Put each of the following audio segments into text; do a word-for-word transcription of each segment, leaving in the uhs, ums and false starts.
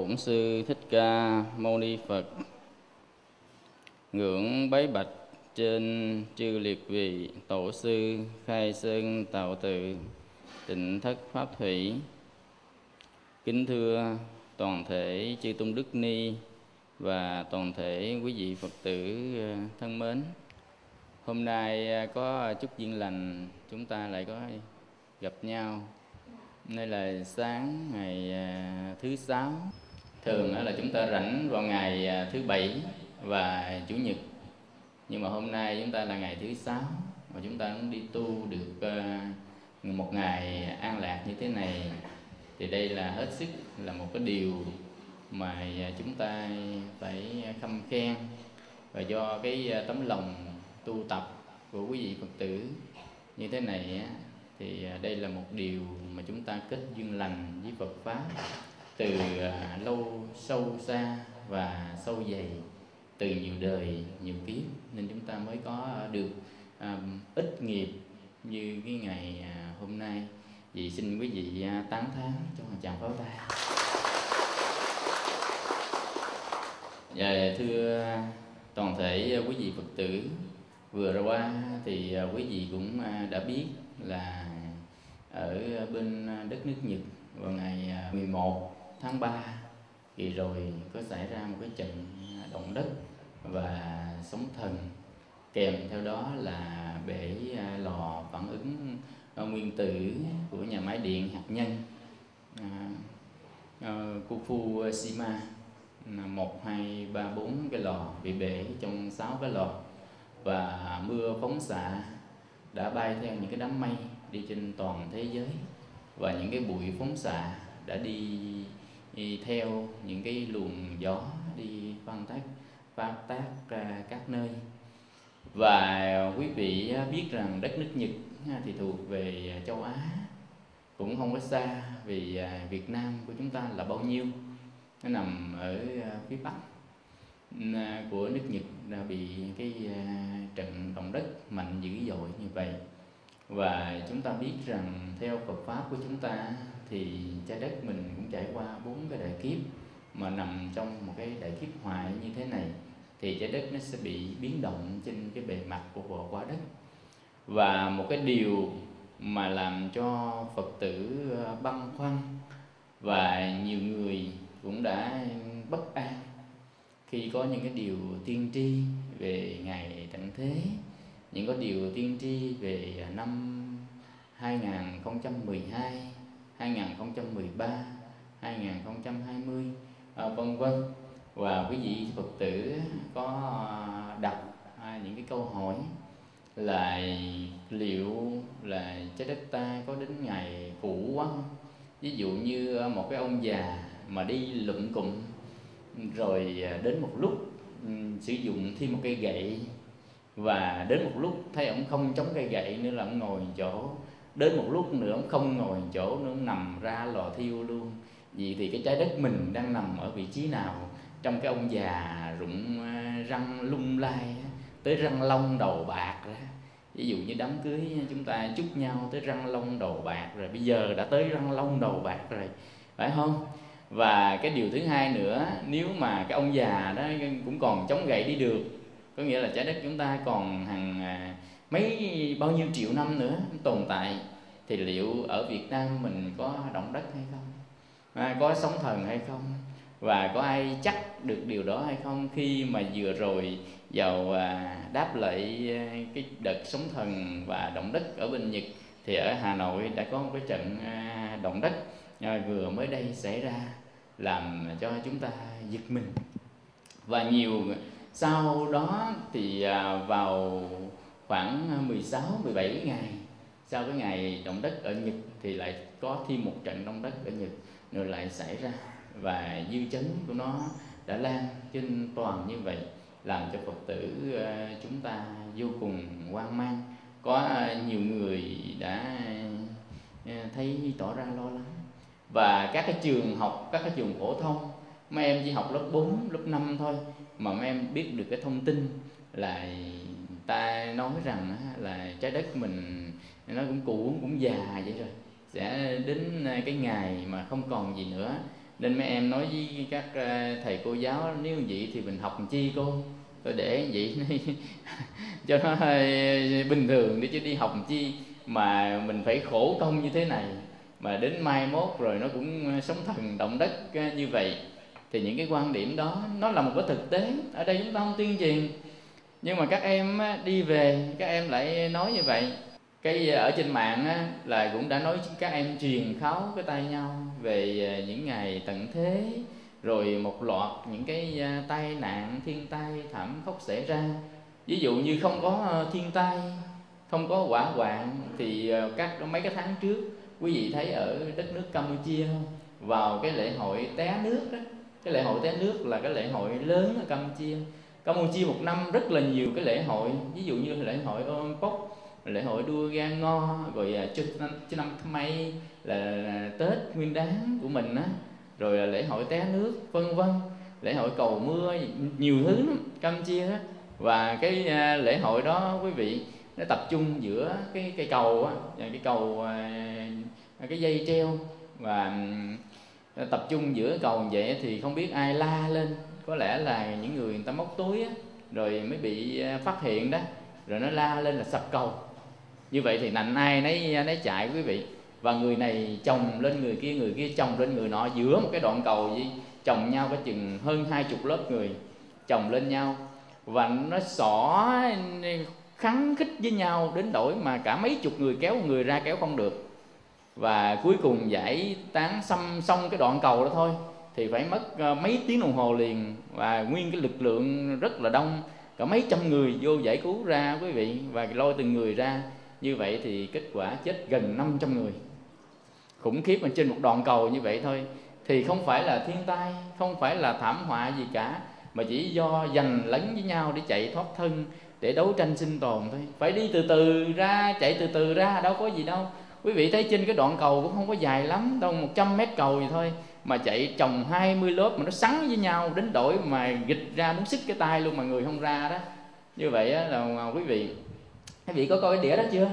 Bổn Sư Thích Ca Mâu Ni Phật. Ngưỡng bái bạch trên chư liệt vị tổ sư khai sơn tạo tự Tịnh Thất Pháp Thủy. Kính thưa toàn thể chư tôn đức ni và toàn thể quý vị Phật tử thân mến. Hôm nay có chút duyên lành chúng ta lại có gặp nhau. Đây là sáng ngày thứ sáu. Thường là chúng ta rảnh vào ngày thứ bảy và chủ nhật, nhưng mà hôm nay chúng ta là ngày thứ sáu và chúng ta cũng đi tu được một ngày an lạc như thế này, thì đây là hết sức là một cái điều mà chúng ta phải khâm khen. Và do cái tấm lòng tu tập của quý vị Phật tử như thế này thì đây là một điều mà chúng ta kết duyên lành với Phật Pháp từ lâu sâu xa và sâu dày, từ nhiều đời nhiều kiếp, nên chúng ta mới có được um, ít nghiệp như cái ngày hôm nay. Vì xin quý vị tán thán cho một tràng pháo tay. Và thưa toàn thể quý vị Phật tử, vừa qua thì quý vị cũng đã biết là ở bên đất nước Nhật vào ngày mười một tháng ba kỳ rồi có xảy ra một cái trận động đất và sóng thần, kèm theo đó là bể lò phản ứng nguyên tử của nhà máy điện hạt nhân Fukushima, một, hai, ba, bốn cái lò bị bể trong sáu cái lò, và mưa phóng xạ đã bay theo những cái đám mây đi trên toàn thế giới, và những cái bụi phóng xạ đã đi, đi theo những cái luồng gió đi phân tác phát tác ra các nơi. Và quý vị biết rằng đất nước Nhật thì thuộc về châu Á, cũng không có xa, vì Việt Nam của chúng ta là bao nhiêu, nó nằm ở phía bắc của nước Nhật, đã bị cái trận động đất mạnh dữ dội như vậy. Và chúng ta biết rằng theo Phật Pháp của chúng ta thì trái đất mình cũng trải qua bốn cái đại kiếp, mà nằm trong một cái đại kiếp hoại như thế này thì trái đất nó sẽ bị biến động trên cái bề mặt của vỏ quả đất. Và một cái điều mà làm cho Phật tử băn khoăn và nhiều người cũng đã bất an khi có những cái điều tiên tri về ngày tận thế, những cái điều tiên tri về năm hai không một hai, hai không một ba, hai không hai không, à, vân vân. Và quý vị Phật tử có đặt những cái câu hỏi là liệu là trái đất ta có đến ngày cũ quá không? Ví dụ như một cái ông già mà đi lụm cụm, rồi đến một lúc um, sử dụng thêm một cây gậy, và đến một lúc thấy ông không chống cây gậy nữa là ông ngồi chỗ, đến một lúc nữa ông không ngồi chỗ nữa, ông nằm ra lò thiêu luôn. Vì thì cái trái đất mình đang nằm ở vị trí nào trong cái ông già rụng răng lung lai tới răng long đầu bạc ra. Ví dụ như đám cưới chúng ta chúc nhau tới răng long đầu bạc rồi, bây giờ đã tới răng long đầu bạc rồi, phải không? Và cái điều thứ hai nữa, nếu mà cái ông già đó cũng còn chống gậy đi được, có nghĩa là trái đất chúng ta còn hàng mấy bao nhiêu triệu năm nữa tồn tại, thì liệu ở Việt Nam mình có động đất hay không, à, có sóng thần hay không, và có ai chắc được điều đó hay không? Khi mà vừa rồi vào à, đáp lại cái đợt sóng thần và động đất ở bên Nhật, thì ở Hà Nội đã có một cái trận à, động đất à, vừa mới đây xảy ra, làm cho chúng ta giật mình. Và nhiều sau đó thì à, vào khoảng mười sáu, mười bảy ngày sau cái ngày động đất ở Nhật thì lại có thêm một trận động đất ở Nhật nữa lại xảy ra, và dư chấn của nó đã lan trên toàn như vậy, làm cho Phật tử uh, chúng ta vô cùng hoang mang. Có uh, nhiều người đã uh, thấy tỏ ra lo lắng. Và các cái trường học, các cái trường phổ thông, mấy em chỉ học lớp bốn, lớp năm thôi mà mấy em biết được cái thông tin là ta nói rằng là trái đất mình nó cũng cũ cũng già vậy rồi, sẽ đến cái ngày mà không còn gì nữa, Nên mấy em nói với các thầy cô giáo, nếu vậy thì mình học làm chi cô, tôi để vậy cho nó bình thường đi, chứ đi học làm chi mà mình phải khổ công như thế này, mà đến mai mốt rồi nó cũng sóng thần động đất như vậy. Thì những cái quan điểm đó nó là một cái thực tế, ở đây chúng ta không tuyên truyền, nhưng mà các em đi về các em lại nói như vậy. Cái ở trên mạng á, là cũng đã nói các em truyền kháo cái tay nhau về những ngày tận thế, rồi một loạt những cái tai nạn thiên tai thảm khốc xảy ra. Ví dụ như không có thiên tai, không có hỏa hoạn thì các mấy cái tháng trước quý vị thấy ở đất nước Campuchia không, vào cái lễ hội té nước đó. Cái lễ hội té nước là cái lễ hội lớn ở Campuchia. Campuchia một năm rất là nhiều cái lễ hội, ví dụ như lễ hội Ôn Pốc, lễ hội đua gan ngo, rồi Chu năm May là, là Tết Nguyên Đán của mình á, rồi là lễ hội té nước, vân vân, lễ hội cầu mưa, nhiều thứ lắm Campuchia đó. Và cái uh, lễ hội đó quý vị, nó tập trung giữa cái cây cầu á, cái cầu uh, cái dây treo, và um, tập trung giữa cầu vậy thì không biết ai la lên, có lẽ là những người người ta móc túi á, rồi mới bị uh, phát hiện đó, rồi nó la lên là sập cầu. Như vậy thì nạnh ai nấy nấy chạy quý vị, và người này chồng lên người kia, người kia chồng lên người nọ, giữa một cái đoạn cầu gì chồng nhau có chừng hơn hai chục lớp người chồng lên nhau, và nó xỏ khắng khích với nhau đến đổi mà cả mấy chục người kéo người ra kéo không được. Và cuối cùng giải tán xong xong cái đoạn cầu đó thôi thì phải mất mấy tiếng đồng hồ liền, và nguyên cái lực lượng rất là đông, cả mấy trăm người vô giải cứu ra quý vị, và lôi từng người ra. Như vậy thì kết quả chết gần năm trăm người, khủng khiếp. Mà trên một đoạn cầu như vậy thôi thì không phải là thiên tai, không phải là thảm họa gì cả, mà chỉ do giành lấn với nhau để chạy thoát thân, để đấu tranh sinh tồn thôi. Phải đi từ từ ra, chạy từ từ ra, đâu có gì đâu. Quý vị thấy trên cái đoạn cầu cũng không có dài lắm đâu, một trăm mét cầu gì thôi, mà chạy trồng hai mươi lớp mà nó sắn với nhau đến đổi mà gịch ra muốn xích cái tay luôn mà người không ra đó. Như vậy là quý vị, quý vị có coi cái đĩa đó chưa?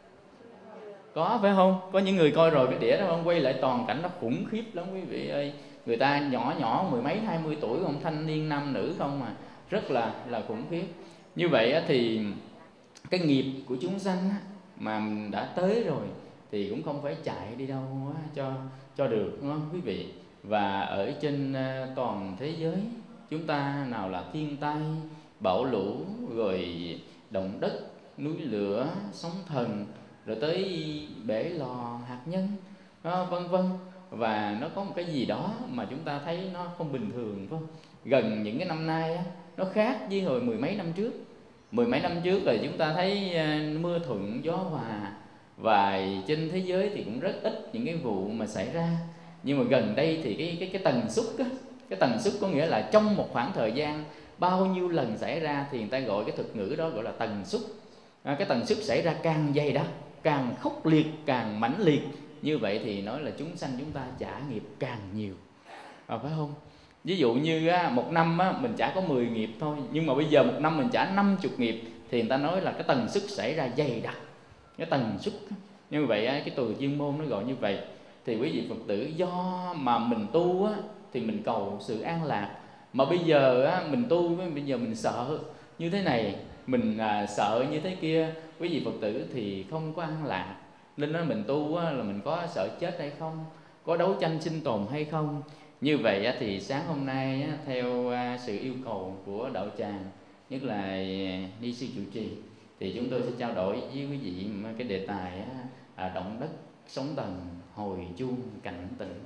Có phải không? Có những người coi rồi cái đĩa đó không? Quay lại toàn cảnh nó khủng khiếp lắm quý vị ơi. Người ta nhỏ nhỏ mười mấy hai mươi tuổi, không thanh niên nam nữ không mà rất là là khủng khiếp. Như vậy thì cái nghiệp của chúng sanh mà mình đã tới rồi thì cũng không phải chạy đi đâu cho cho được, đúng không quý vị? Và ở trên toàn thế giới chúng ta, nào là thiên tai, bão lũ, rồi động đất, núi lửa, sóng thần, rồi tới bể lò hạt nhân, đó, vân vân. Và nó có một cái gì đó mà chúng ta thấy nó không bình thường, phải không? Gần những cái năm nay á, nó khác với hồi mười mấy năm trước. Mười mấy năm trước là chúng ta thấy mưa thuận gió hòa, và trên thế giới thì cũng rất ít những cái vụ mà xảy ra. Nhưng mà gần đây thì cái cái cái tần suất á, cái tần suất có nghĩa là trong một khoảng thời gian bao nhiêu lần xảy ra, thì người ta gọi cái thuật ngữ đó gọi là tần suất. À, cái tần suất xảy ra càng dày đó, càng khốc liệt, càng mãnh liệt, như vậy thì nói là chúng sanh chúng ta trả nghiệp càng nhiều, à, phải không? Ví dụ như á, một năm á, mình trả có mười nghiệp thôi, nhưng mà bây giờ một năm mình trả năm mươi nghiệp, thì người ta nói là cái tần suất xảy ra dày đặc, cái tần suất. Như vậy á, cái từ chuyên môn nó gọi như vậy. Thì quý vị Phật tử, do mà mình tu á, thì mình cầu sự an lạc. Mà bây giờ á, mình tu, bây giờ mình sợ như thế này, mình à, sợ như thế kia, quý vị Phật tử, thì không có an lạc. Nên đó mình tu á, là mình có sợ chết hay không, có đấu tranh sinh tồn hay không. Như vậy á, thì sáng hôm nay á, theo à, sự yêu cầu của đạo tràng, nhất là ni sư chủ trì, thì chúng tôi sẽ trao đổi với quý vị cái đề tài á, à, động đất, sóng thần, hồi chuông cảnh tỉnh.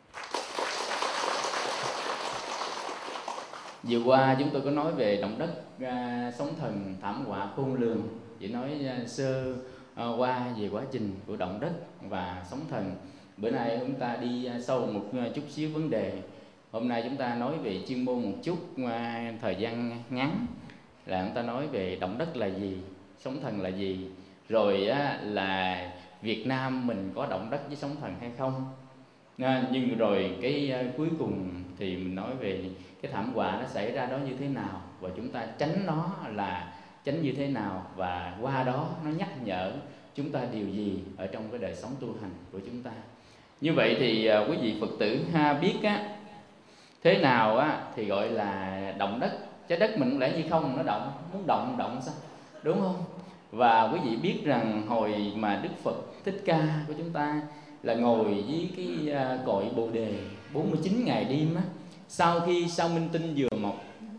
Vừa qua chúng tôi có nói về động đất, à, sóng thần, thảm họa khôn lường, chỉ nói à, sơ à, qua về quá trình của động đất và sóng thần. Bữa nay chúng ta đi sâu một chút xíu vấn đề. Hôm nay chúng ta nói về chuyên môn một chút, à, thời gian ngắn, là chúng ta nói về động đất là gì, sóng thần là gì, rồi á, là Việt Nam mình có động đất với sóng thần hay không. À, nhưng rồi cái uh, cuối cùng thì mình nói về cái thảm họa nó xảy ra đó như thế nào, và chúng ta tránh nó là tránh như thế nào, và qua đó nó nhắc nhở chúng ta điều gì ở trong cái đời sống tu hành của chúng ta. Như vậy thì à, quý vị Phật tử ha biết á, thế nào á thì gọi là động đất. Trái đất mình cũng lẽ gì không nó động, muốn động động sao, đúng không? Và quý vị biết rằng hồi mà Đức Phật Thích Ca của chúng ta là ngồi với cái à, cội Bồ Đề bốn mươi chín ngày đêm á, sau khi sao minh tinh vừa mọc,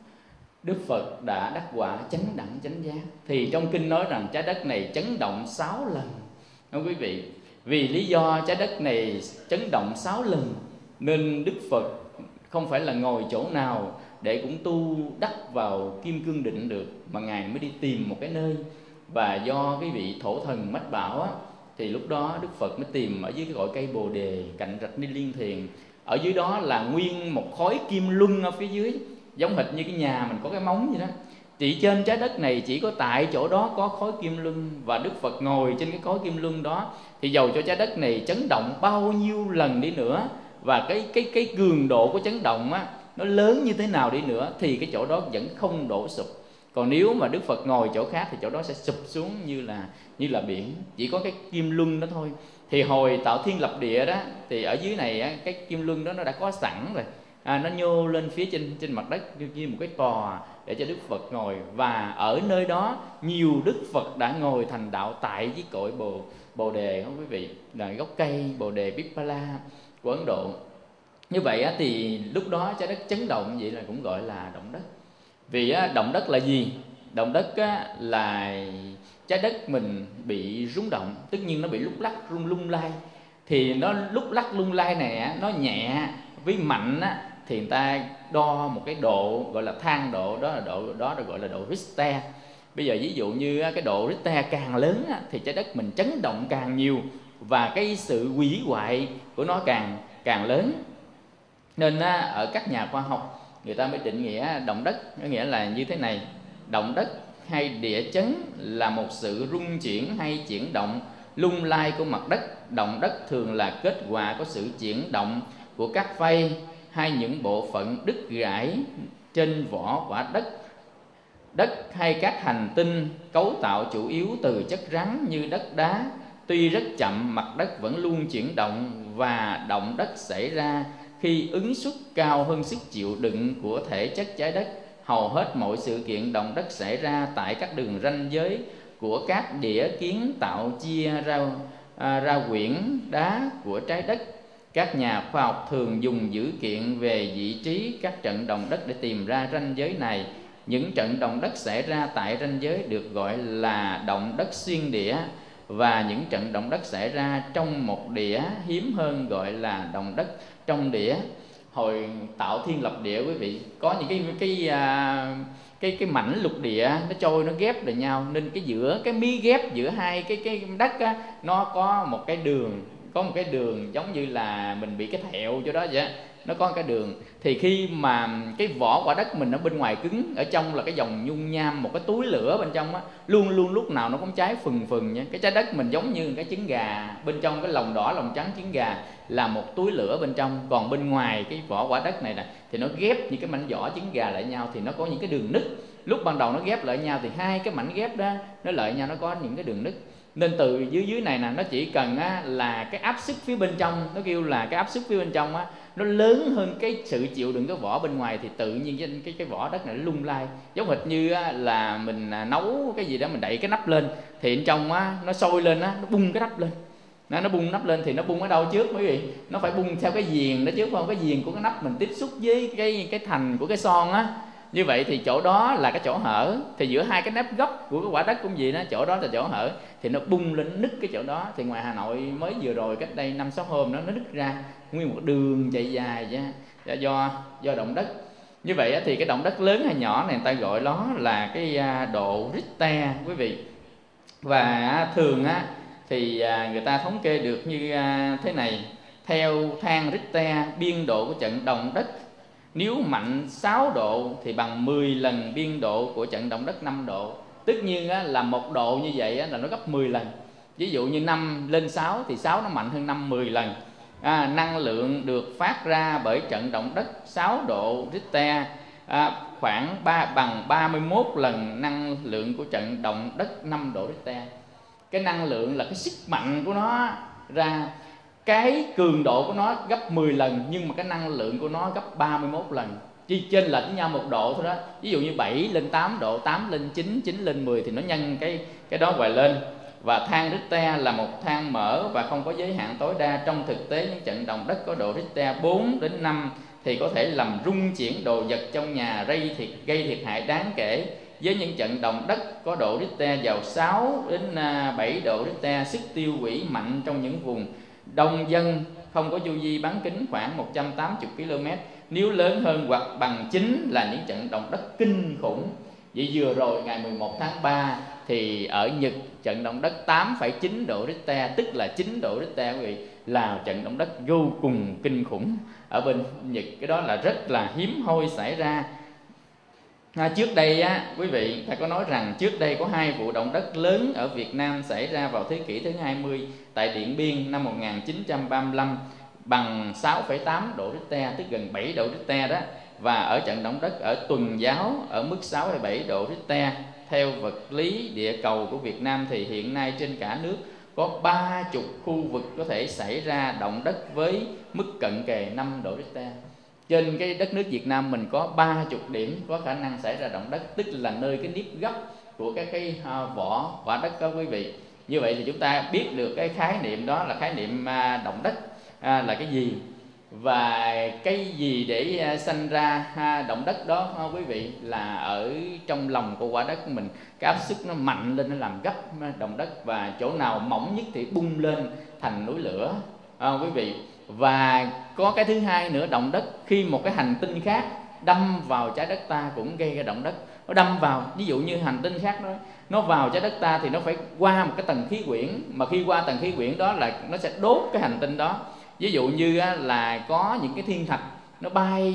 Đức Phật đã đắc quả chánh đẳng chánh giác. Thì trong kinh nói rằng trái đất này chấn động sáu lần, không quý vị? Vì lý do trái đất này chấn động sáu lần nên Đức Phật không phải là ngồi chỗ nào để cũng tu đắc vào kim cương định được, mà Ngài mới đi tìm một cái nơi. Và do cái vị thổ thần mách bảo á, thì lúc đó Đức Phật mới tìm ở dưới cái cội cây Bồ Đề cạnh rạch Ni Liên Thiền. Ở dưới đó là nguyên một khối kim luân ở phía dưới, giống hệt như cái nhà mình có cái móng vậy đó. Chỉ trên trái đất này chỉ có tại chỗ đó có khối kim luân, và Đức Phật ngồi trên cái khối kim luân đó. Thì dầu cho trái đất này chấn động bao nhiêu lần đi nữa, và cái cái cái cường độ của chấn động á nó lớn như thế nào đi nữa, thì cái chỗ đó vẫn không đổ sụp. Còn nếu mà Đức Phật ngồi chỗ khác thì chỗ đó sẽ sụp xuống như là như là biển, chỉ có cái kim luân đó thôi. Thì hồi tạo thiên lập địa đó, thì ở dưới này á, cái kim luân đó nó đã có sẵn rồi, à, nó nhô lên phía trên trên mặt đất như một cái tòa để cho Đức Phật ngồi. Và ở nơi đó nhiều Đức Phật đã ngồi thành đạo tại với cội bồ bồ đề, không quý vị, là gốc cây bồ đề Pippala của Ấn Độ. Như vậy á, thì lúc đó trái đất chấn động, vậy là cũng gọi là động đất. Vì á, động đất là gì? Động đất á, là trái đất mình bị rung động, tất nhiên nó bị lúc lắc rung lung lay. Thì nó lúc lắc lung lay này á, nó nhẹ với mạnh á, thì người ta đo một cái độ gọi là thang độ, đó là độ đó được gọi là độ Richter. Bây giờ ví dụ như cái độ Richter càng lớn á, thì trái đất mình chấn động càng nhiều, và cái sự hủy hoại của nó càng càng lớn. Nên á, ở các nhà khoa học người ta mới định nghĩa động đất, có nghĩa là như thế này: động đất hay địa chấn là một sự rung chuyển hay chuyển động lung lay của mặt đất. Động đất thường là kết quả của sự chuyển động của các phay hay những bộ phận đứt gãy trên vỏ quả đất. Đất hay các hành tinh cấu tạo chủ yếu từ chất rắn như đất đá. Tuy rất chậm, mặt đất vẫn luôn chuyển động, và động đất xảy ra khi ứng suất cao hơn sức chịu đựng của thể chất trái đất. Hầu hết mọi sự kiện động đất xảy ra tại các đường ranh giới của các đĩa kiến tạo chia ra, à, ra quyển đá của trái đất. Các nhà khoa học thường dùng dữ kiện về vị trí các trận động đất để tìm ra ranh giới này. Những trận động đất xảy ra tại ranh giới được gọi là động đất xuyên đĩa, và những trận động đất xảy ra trong một đĩa hiếm hơn gọi là động đất trong đĩa. Hồi tạo thiên lập địa, quý vị, có những cái cái à, cái cái mảnh lục địa nó trôi, nó ghép lại nhau, nên cái giữa cái mí ghép giữa hai cái cái đất á, nó có một cái đường, có một cái đường giống như là mình bị cái thẹo chỗ đó vậy á, nó có cái đường. Thì khi mà cái vỏ quả đất mình ở bên ngoài cứng, ở trong là cái dòng nhung nham, một cái túi lửa bên trong á, luôn luôn lúc nào nó cũng cháy phừng phừng nha. Cái trái đất mình giống như cái trứng gà, bên trong cái lòng đỏ lòng trắng trứng gà là một túi lửa bên trong, còn bên ngoài cái vỏ quả đất này nè thì nó ghép những cái mảnh vỏ trứng gà lại nhau, thì nó có những cái đường nứt. Lúc ban đầu nó ghép lại nhau thì hai cái mảnh ghép đó nó lại nhau, nó có những cái đường nứt. Nên từ dưới dưới này nè, nó chỉ cần á, là cái áp suất phía bên trong, nó kêu là cái áp suất phía bên trong á, nó lớn hơn cái sự chịu đựng cái vỏ bên ngoài, thì tự nhiên cái cái, cái vỏ đất này nó lung lay. Giống hệt như á, là mình nấu cái gì đó, mình đẩy cái nắp lên thì bên trong á, nó sôi lên á, nó bung cái nắp lên. Nó, nó bung nắp lên thì nó bung ở đâu trước quý vị? Nó phải bung theo cái viền đó trước, không? Cái viền của cái nắp mình tiếp xúc với cái cái thành của cái son á. Như vậy thì chỗ đó là cái chỗ hở. Thì giữa hai cái nắp gốc của cái quả đất cũng vậy đó, chỗ đó là chỗ hở, thì nó bung lên, nó nứt cái chỗ đó. Thì ngoài Hà Nội mới vừa rồi cách đây năm sáu hôm đó, nó nứt ra nguyên một đường chạy dài ra, do do động đất. Như vậy thì cái động đất lớn hay nhỏ này người ta gọi nó là cái độ Richter quý vị. Và thường á thì người ta thống kê được như thế này: theo thang Richter, biên độ của trận động đất nếu mạnh sáu độ thì bằng mười lần biên độ của trận động đất năm độ. Tất nhiên á, là một độ như vậy á, là nó gấp mười lần. Ví dụ như năm lên sáu thì sáu nó mạnh hơn năm mười lần. À, năng lượng được phát ra bởi trận động đất sáu độ Richter à, khoảng ba, bằng ba mươi mốt lần năng lượng của trận động đất năm độ Richter. Cái năng lượng là cái sức mạnh của nó ra. cái cường độ của nó gấp mười lần, nhưng mà cái năng lượng của nó gấp ba mươi mốt lần, chỉ chênh lệch với nhau một độ thôi đó. Ví dụ như bảy lên tám độ, tám lên chín, chín lên mười thì nó nhân cái cái đó hoài lên. Và thang Richter là một thang mở và không có giới hạn tối đa. Trong thực tế, những trận động đất có độ Richter bốn đến năm thì có thể làm rung chuyển đồ vật trong nhà, gây thiệt gây thiệt hại đáng kể. Với những trận động đất có độ Richter vào sáu đến bảy độ Richter, sức tiêu hủy mạnh trong những vùng đông dân, không có chu vi bán kính khoảng một trăm tám mươi ki lô mét. Nếu lớn hơn hoặc bằng chính là những trận động đất kinh khủng. Vậy vừa rồi ngày mười một tháng ba thì ở Nhật trận động đất tám phẩy chín độ Richter, tức là chín độ Richter, quý vị, là trận động đất vô cùng kinh khủng ở bên Nhật. Cái đó là rất là hiếm hoi xảy ra. À, trước đây á, quý vị ta có nói rằng trước đây có hai vụ động đất lớn ở Việt Nam xảy ra vào thế kỷ thứ hai mươi tại Điện Biên năm một nghìn chín trăm ba mươi lăm bằng sáu phẩy tám độ Richter, tức gần bảy độ Richter đó. Và ở trận động đất ở Tuần Giáo ở mức sáu phẩy bảy độ Richter. Theo vật lý địa cầu của Việt Nam thì hiện nay trên cả nước có ba mươi khu vực có thể xảy ra động đất với mức cận kề năm độ Richter. Trên cái đất nước Việt Nam mình có ba mươi điểm có khả năng xảy ra động đất, tức là nơi cái nếp gấp của các cái vỏ quả đất đó quý vị. Như vậy thì chúng ta biết được cái khái niệm đó là khái niệm động đất là cái gì, và cái gì để sanh ra động đất đó quý vị, là ở trong lòng của quả đất của mình, cái áp suất nó mạnh lên, nó làm gấp động đất, và chỗ nào mỏng nhất thì bung lên thành núi lửa à, quý vị. Và có cái thứ hai nữa, động đất khi một cái hành tinh khác đâm vào trái đất ta cũng gây ra động đất. Nó đâm vào, ví dụ như hành tinh khác đó, nó vào trái đất ta thì nó phải qua một cái tầng khí quyển, mà khi qua tầng khí quyển đó là nó sẽ đốt cái hành tinh đó. Ví dụ như là có những cái thiên thạch nó bay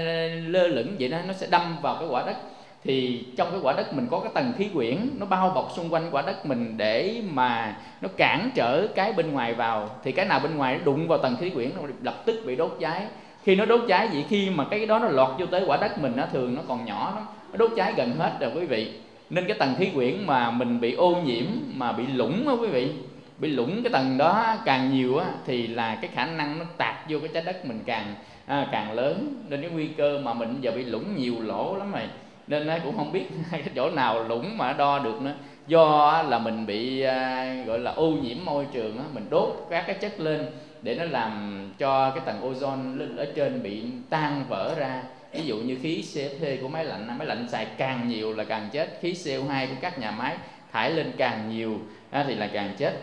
lơ lửng vậy đó, nó sẽ đâm vào cái quả đất. Thì trong cái quả đất mình có cái tầng khí quyển, nó bao bọc xung quanh quả đất mình để mà nó cản trở cái bên ngoài vào. Thì cái nào bên ngoài nó đụng vào tầng khí quyển nó lập tức bị đốt cháy. Khi nó đốt cháy vậy, khi mà cái đó nó lọt vô tới quả đất mình, nó thường nó còn nhỏ lắm, nó đốt cháy gần hết rồi quý vị. Nên cái tầng khí quyển mà mình bị ô nhiễm, mà bị lủng á quý vị, bị lủng cái tầng đó càng nhiều á, thì là cái khả năng nó tạt vô cái trái đất mình càng à, càng lớn. Nên cái nguy cơ mà mình giờ bị lủng nhiều lỗ lắm rồi. Nên cũng không biết cái chỗ nào lủng mà đo được nữa. Do là mình bị à, gọi là ô nhiễm môi trường á, mình đốt các cái chất lên để nó làm cho cái tầng ozone ở trên bị tan vỡ ra. Ví dụ như khí xê ép tê của máy lạnh, máy lạnh xài càng nhiều là càng chết. Khí xê o hai của các nhà máy thải lên càng nhiều à, thì là càng chết.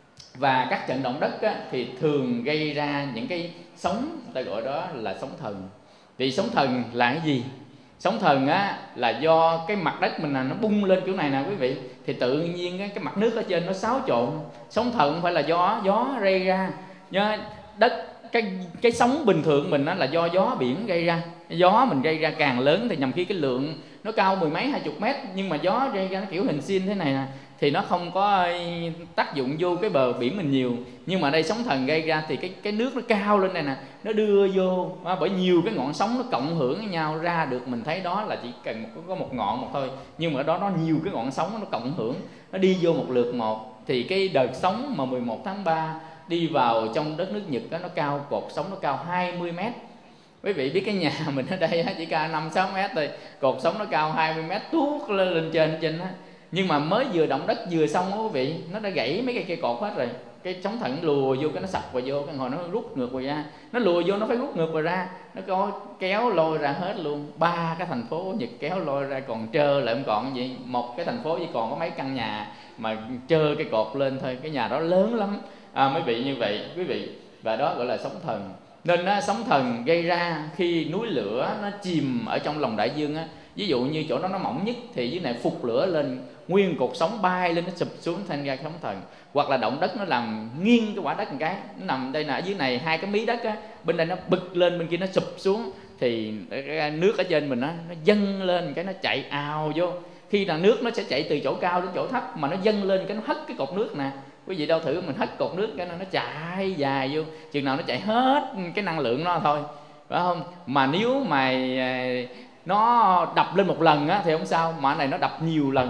Và các trận động đất á, thì thường gây ra những cái sóng, ta gọi đó là sóng thần. Thì sóng thần là cái gì? Sóng thần á, là do cái mặt đất mình là nó bung lên chỗ này nè quý vị, thì tự nhiên cái, cái mặt nước ở trên nó xáo trộn. Sóng thần không phải là do gió gây ra, do đất cái cái sóng bình thường mình á, là do gió biển gây ra. Gió mình gây ra càng lớn thì nhằm khi cái lượng nó cao mười mấy hai chục mét, nhưng mà gió gây ra nó kiểu hình sin thế này nè, thì nó không có tác dụng vô cái bờ biển mình nhiều. Nhưng mà đây sóng thần gây ra thì cái cái nước nó cao lên đây nè, nó đưa vô à, bởi nhiều cái ngọn sóng nó cộng hưởng với nhau ra được. Mình thấy đó là chỉ cần một, có một ngọn một thôi, nhưng mà ở đó nó nhiều cái ngọn sóng nó cộng hưởng, nó đi vô một lượt một. Thì cái đợt sóng mà mười một tháng ba đi vào trong đất nước Nhật đó, nó cao, cột sóng nó cao hai mươi mét. Quý vị biết cái nhà mình ở đây chỉ cao năm sáu mét thôi, cột sóng nó cao hai mươi mét tuốt lên, lên trên trên đó. Nhưng mà mới vừa động đất vừa xong đó quý vị, nó đã gãy mấy cái cây cột hết rồi. Cái sóng thần lùa vô, cái nó sập vào vô, cái hồi nó rút ngược vào ra. Nó lùa vô nó phải rút ngược vào ra, nó có kéo lôi ra hết luôn. Ba cái thành phố Nhật kéo lôi ra, còn trơ lại không còn gì. Một cái thành phố chỉ còn có mấy căn nhà mà trơ cái cột lên thôi. Cái nhà đó lớn lắm à, mới bị như vậy quý vị. Và đó gọi là sóng thần. Nên á, sóng thần gây ra khi núi lửa nó chìm ở trong lòng đại dương á. Ví dụ như chỗ đó nó mỏng nhất thì dưới này phục lửa lên, nguyên cột sóng bay lên, nó sụp xuống thành ra sóng thần. Hoặc là động đất nó làm nghiêng cái quả đất một cái, nó nằm đây nè, ở dưới này hai cái mí đất á, bên đây nó bực lên, bên kia nó sụp xuống. Thì nước ở trên mình á, nó dâng lên cái nó chạy ào vô. Khi là nước nó sẽ chạy từ chỗ cao đến chỗ thấp, mà nó dâng lên cái nó hất cái cột nước nè. Quý vị đâu thử mình hất cột nước cái nó chạy dài vô, chừng nào nó chạy hết cái năng lượng nó thôi, phải không? Mà nếu mà nó đập lên một lần á thì không sao, mà cái này nó đập nhiều lần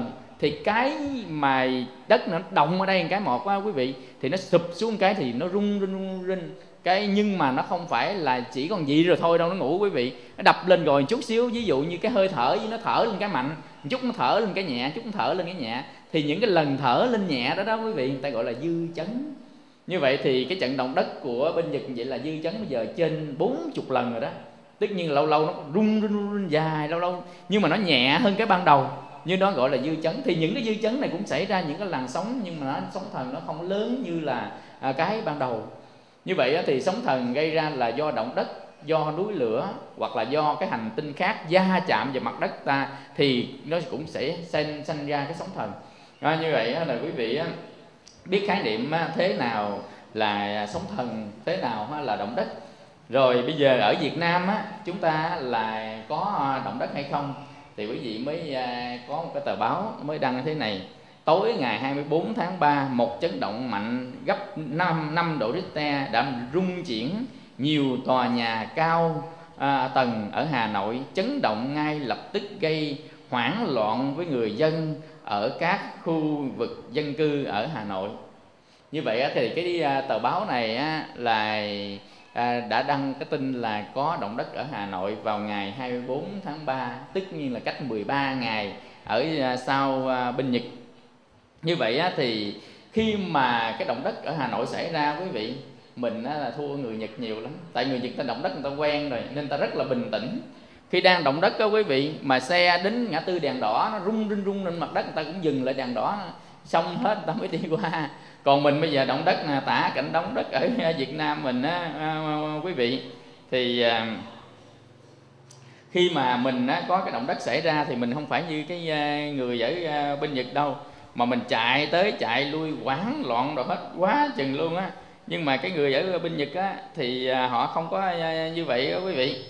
thì cái mà đất nó động ở đây cái một á quý vị, thì nó sụp xuống cái thì nó rung rung rung rung cái, nhưng mà nó không phải là chỉ còn vậy rồi thôi đâu, nó ngủ quý vị. Nó đập lên rồi chút xíu, ví dụ như cái hơi thở nó thở lên cái mạnh, chút nó thở lên cái nhẹ, chút nó thở lên cái nhẹ, thì những cái lần thở lên nhẹ đó đó quý vị, người ta gọi là dư chấn. Như vậy thì cái trận động đất của bên Nhật vậy là dư chấn bây giờ trên bốn mươi lần rồi đó. Tất nhiên lâu lâu nó rung rung rung dài lâu lâu, nhưng mà nó nhẹ hơn cái ban đầu, như nó gọi là dư chấn. Thì những cái dư chấn này cũng xảy ra những cái làn sóng, nhưng mà nó sóng thần nó không lớn như là à, cái ban đầu. Như vậy thì sóng thần gây ra là do động đất, do núi lửa, hoặc là do cái hành tinh khác va chạm vào mặt đất ta, thì nó cũng sẽ sinh, sinh ra cái sóng thần. À, như vậy là quý vị biết khái niệm thế nào là sóng thần, thế nào là động đất. Rồi bây giờ ở Việt Nam á, chúng ta là có động đất hay không, thì quý vị mới có một cái tờ báo mới đăng như thế này: tối ngày hai mươi bốn tháng ba, một chấn động mạnh gấp năm độ Richter đã rung chuyển nhiều tòa nhà cao à, tầng ở Hà Nội. Chấn động ngay lập tức gây hoảng loạn với người dân ở các khu vực dân cư ở Hà Nội. Như vậy thì cái tờ báo này là đã đăng cái tin là có động đất ở Hà Nội vào ngày hai mươi bốn tháng ba, tất nhiên là cách mười ba ngày ở sau bên Nhật. Như vậy thì khi mà cái động đất ở Hà Nội xảy ra quý vị, mình là thua người Nhật nhiều lắm. Tại người Nhật ta động đất người ta quen rồi, nên ta rất là bình tĩnh. Khi đang động đất đó quý vị, mà xe đến ngã tư đèn đỏ nó rung rung rung lên mặt đất, người ta cũng dừng lại đèn đỏ, xong hết người ta mới đi qua. Còn mình bây giờ động đất tả cảnh động đất ở Việt Nam mình á quý vị, thì khi mà mình có cái động đất xảy ra thì mình không phải như cái người ở bên Nhật đâu, mà mình chạy tới chạy lui hoảng loạn rồi hết quá chừng luôn á. Nhưng mà cái người ở bên Nhật á thì họ không có như vậy đó quý vị.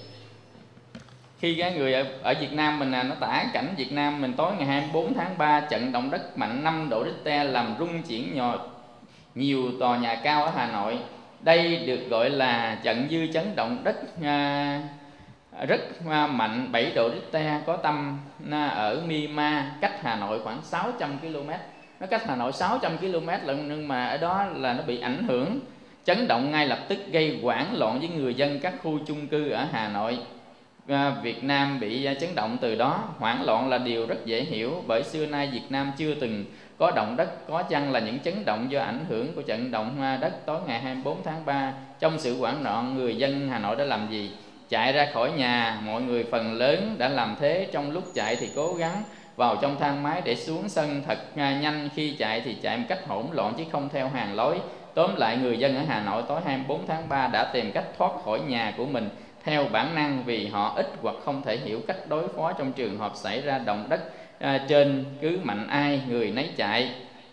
Khi cái người ở, ở Việt Nam mình nó tả cảnh Việt Nam mình tối ngày hai mươi bốn tháng ba, trận động đất mạnh năm độ Richter làm rung chuyển nhỏ nhiều tòa nhà cao ở Hà Nội. Đây được gọi là trận dư chấn động đất à, rất à, mạnh bảy độ Richter, có tâm à, ở Myanmar, cách Hà Nội khoảng sáu trăm ki lô mét. Nó cách Hà Nội sáu trăm ki lô mét lận, nhưng mà ở đó là nó bị ảnh hưởng. Chấn động ngay lập tức gây hoảng loạn với người dân các khu chung cư ở Hà Nội. À, Việt Nam bị chấn động từ đó. Hoảng loạn là điều rất dễ hiểu, bởi xưa nay Việt Nam chưa từng có động đất. Có chăng là những chấn động do ảnh hưởng của trận động đất tối ngày hai mươi bốn tháng ba. Trong sự hoảng loạn, người dân Hà Nội đã làm gì? Chạy ra khỏi nhà. Mọi người phần lớn đã làm thế. Trong lúc chạy thì cố gắng vào trong thang máy để xuống sân thật nhanh. Khi chạy thì chạy một cách hỗn loạn chứ không theo hàng lối. Tóm lại, người dân ở Hà Nội tối hai mươi bốn tháng ba đã tìm cách thoát khỏi nhà của mình theo bản năng, vì họ ít hoặc không thể hiểu cách đối phó trong trường hợp xảy ra động đất à, trên. Cứ mạnh ai người nấy chạy.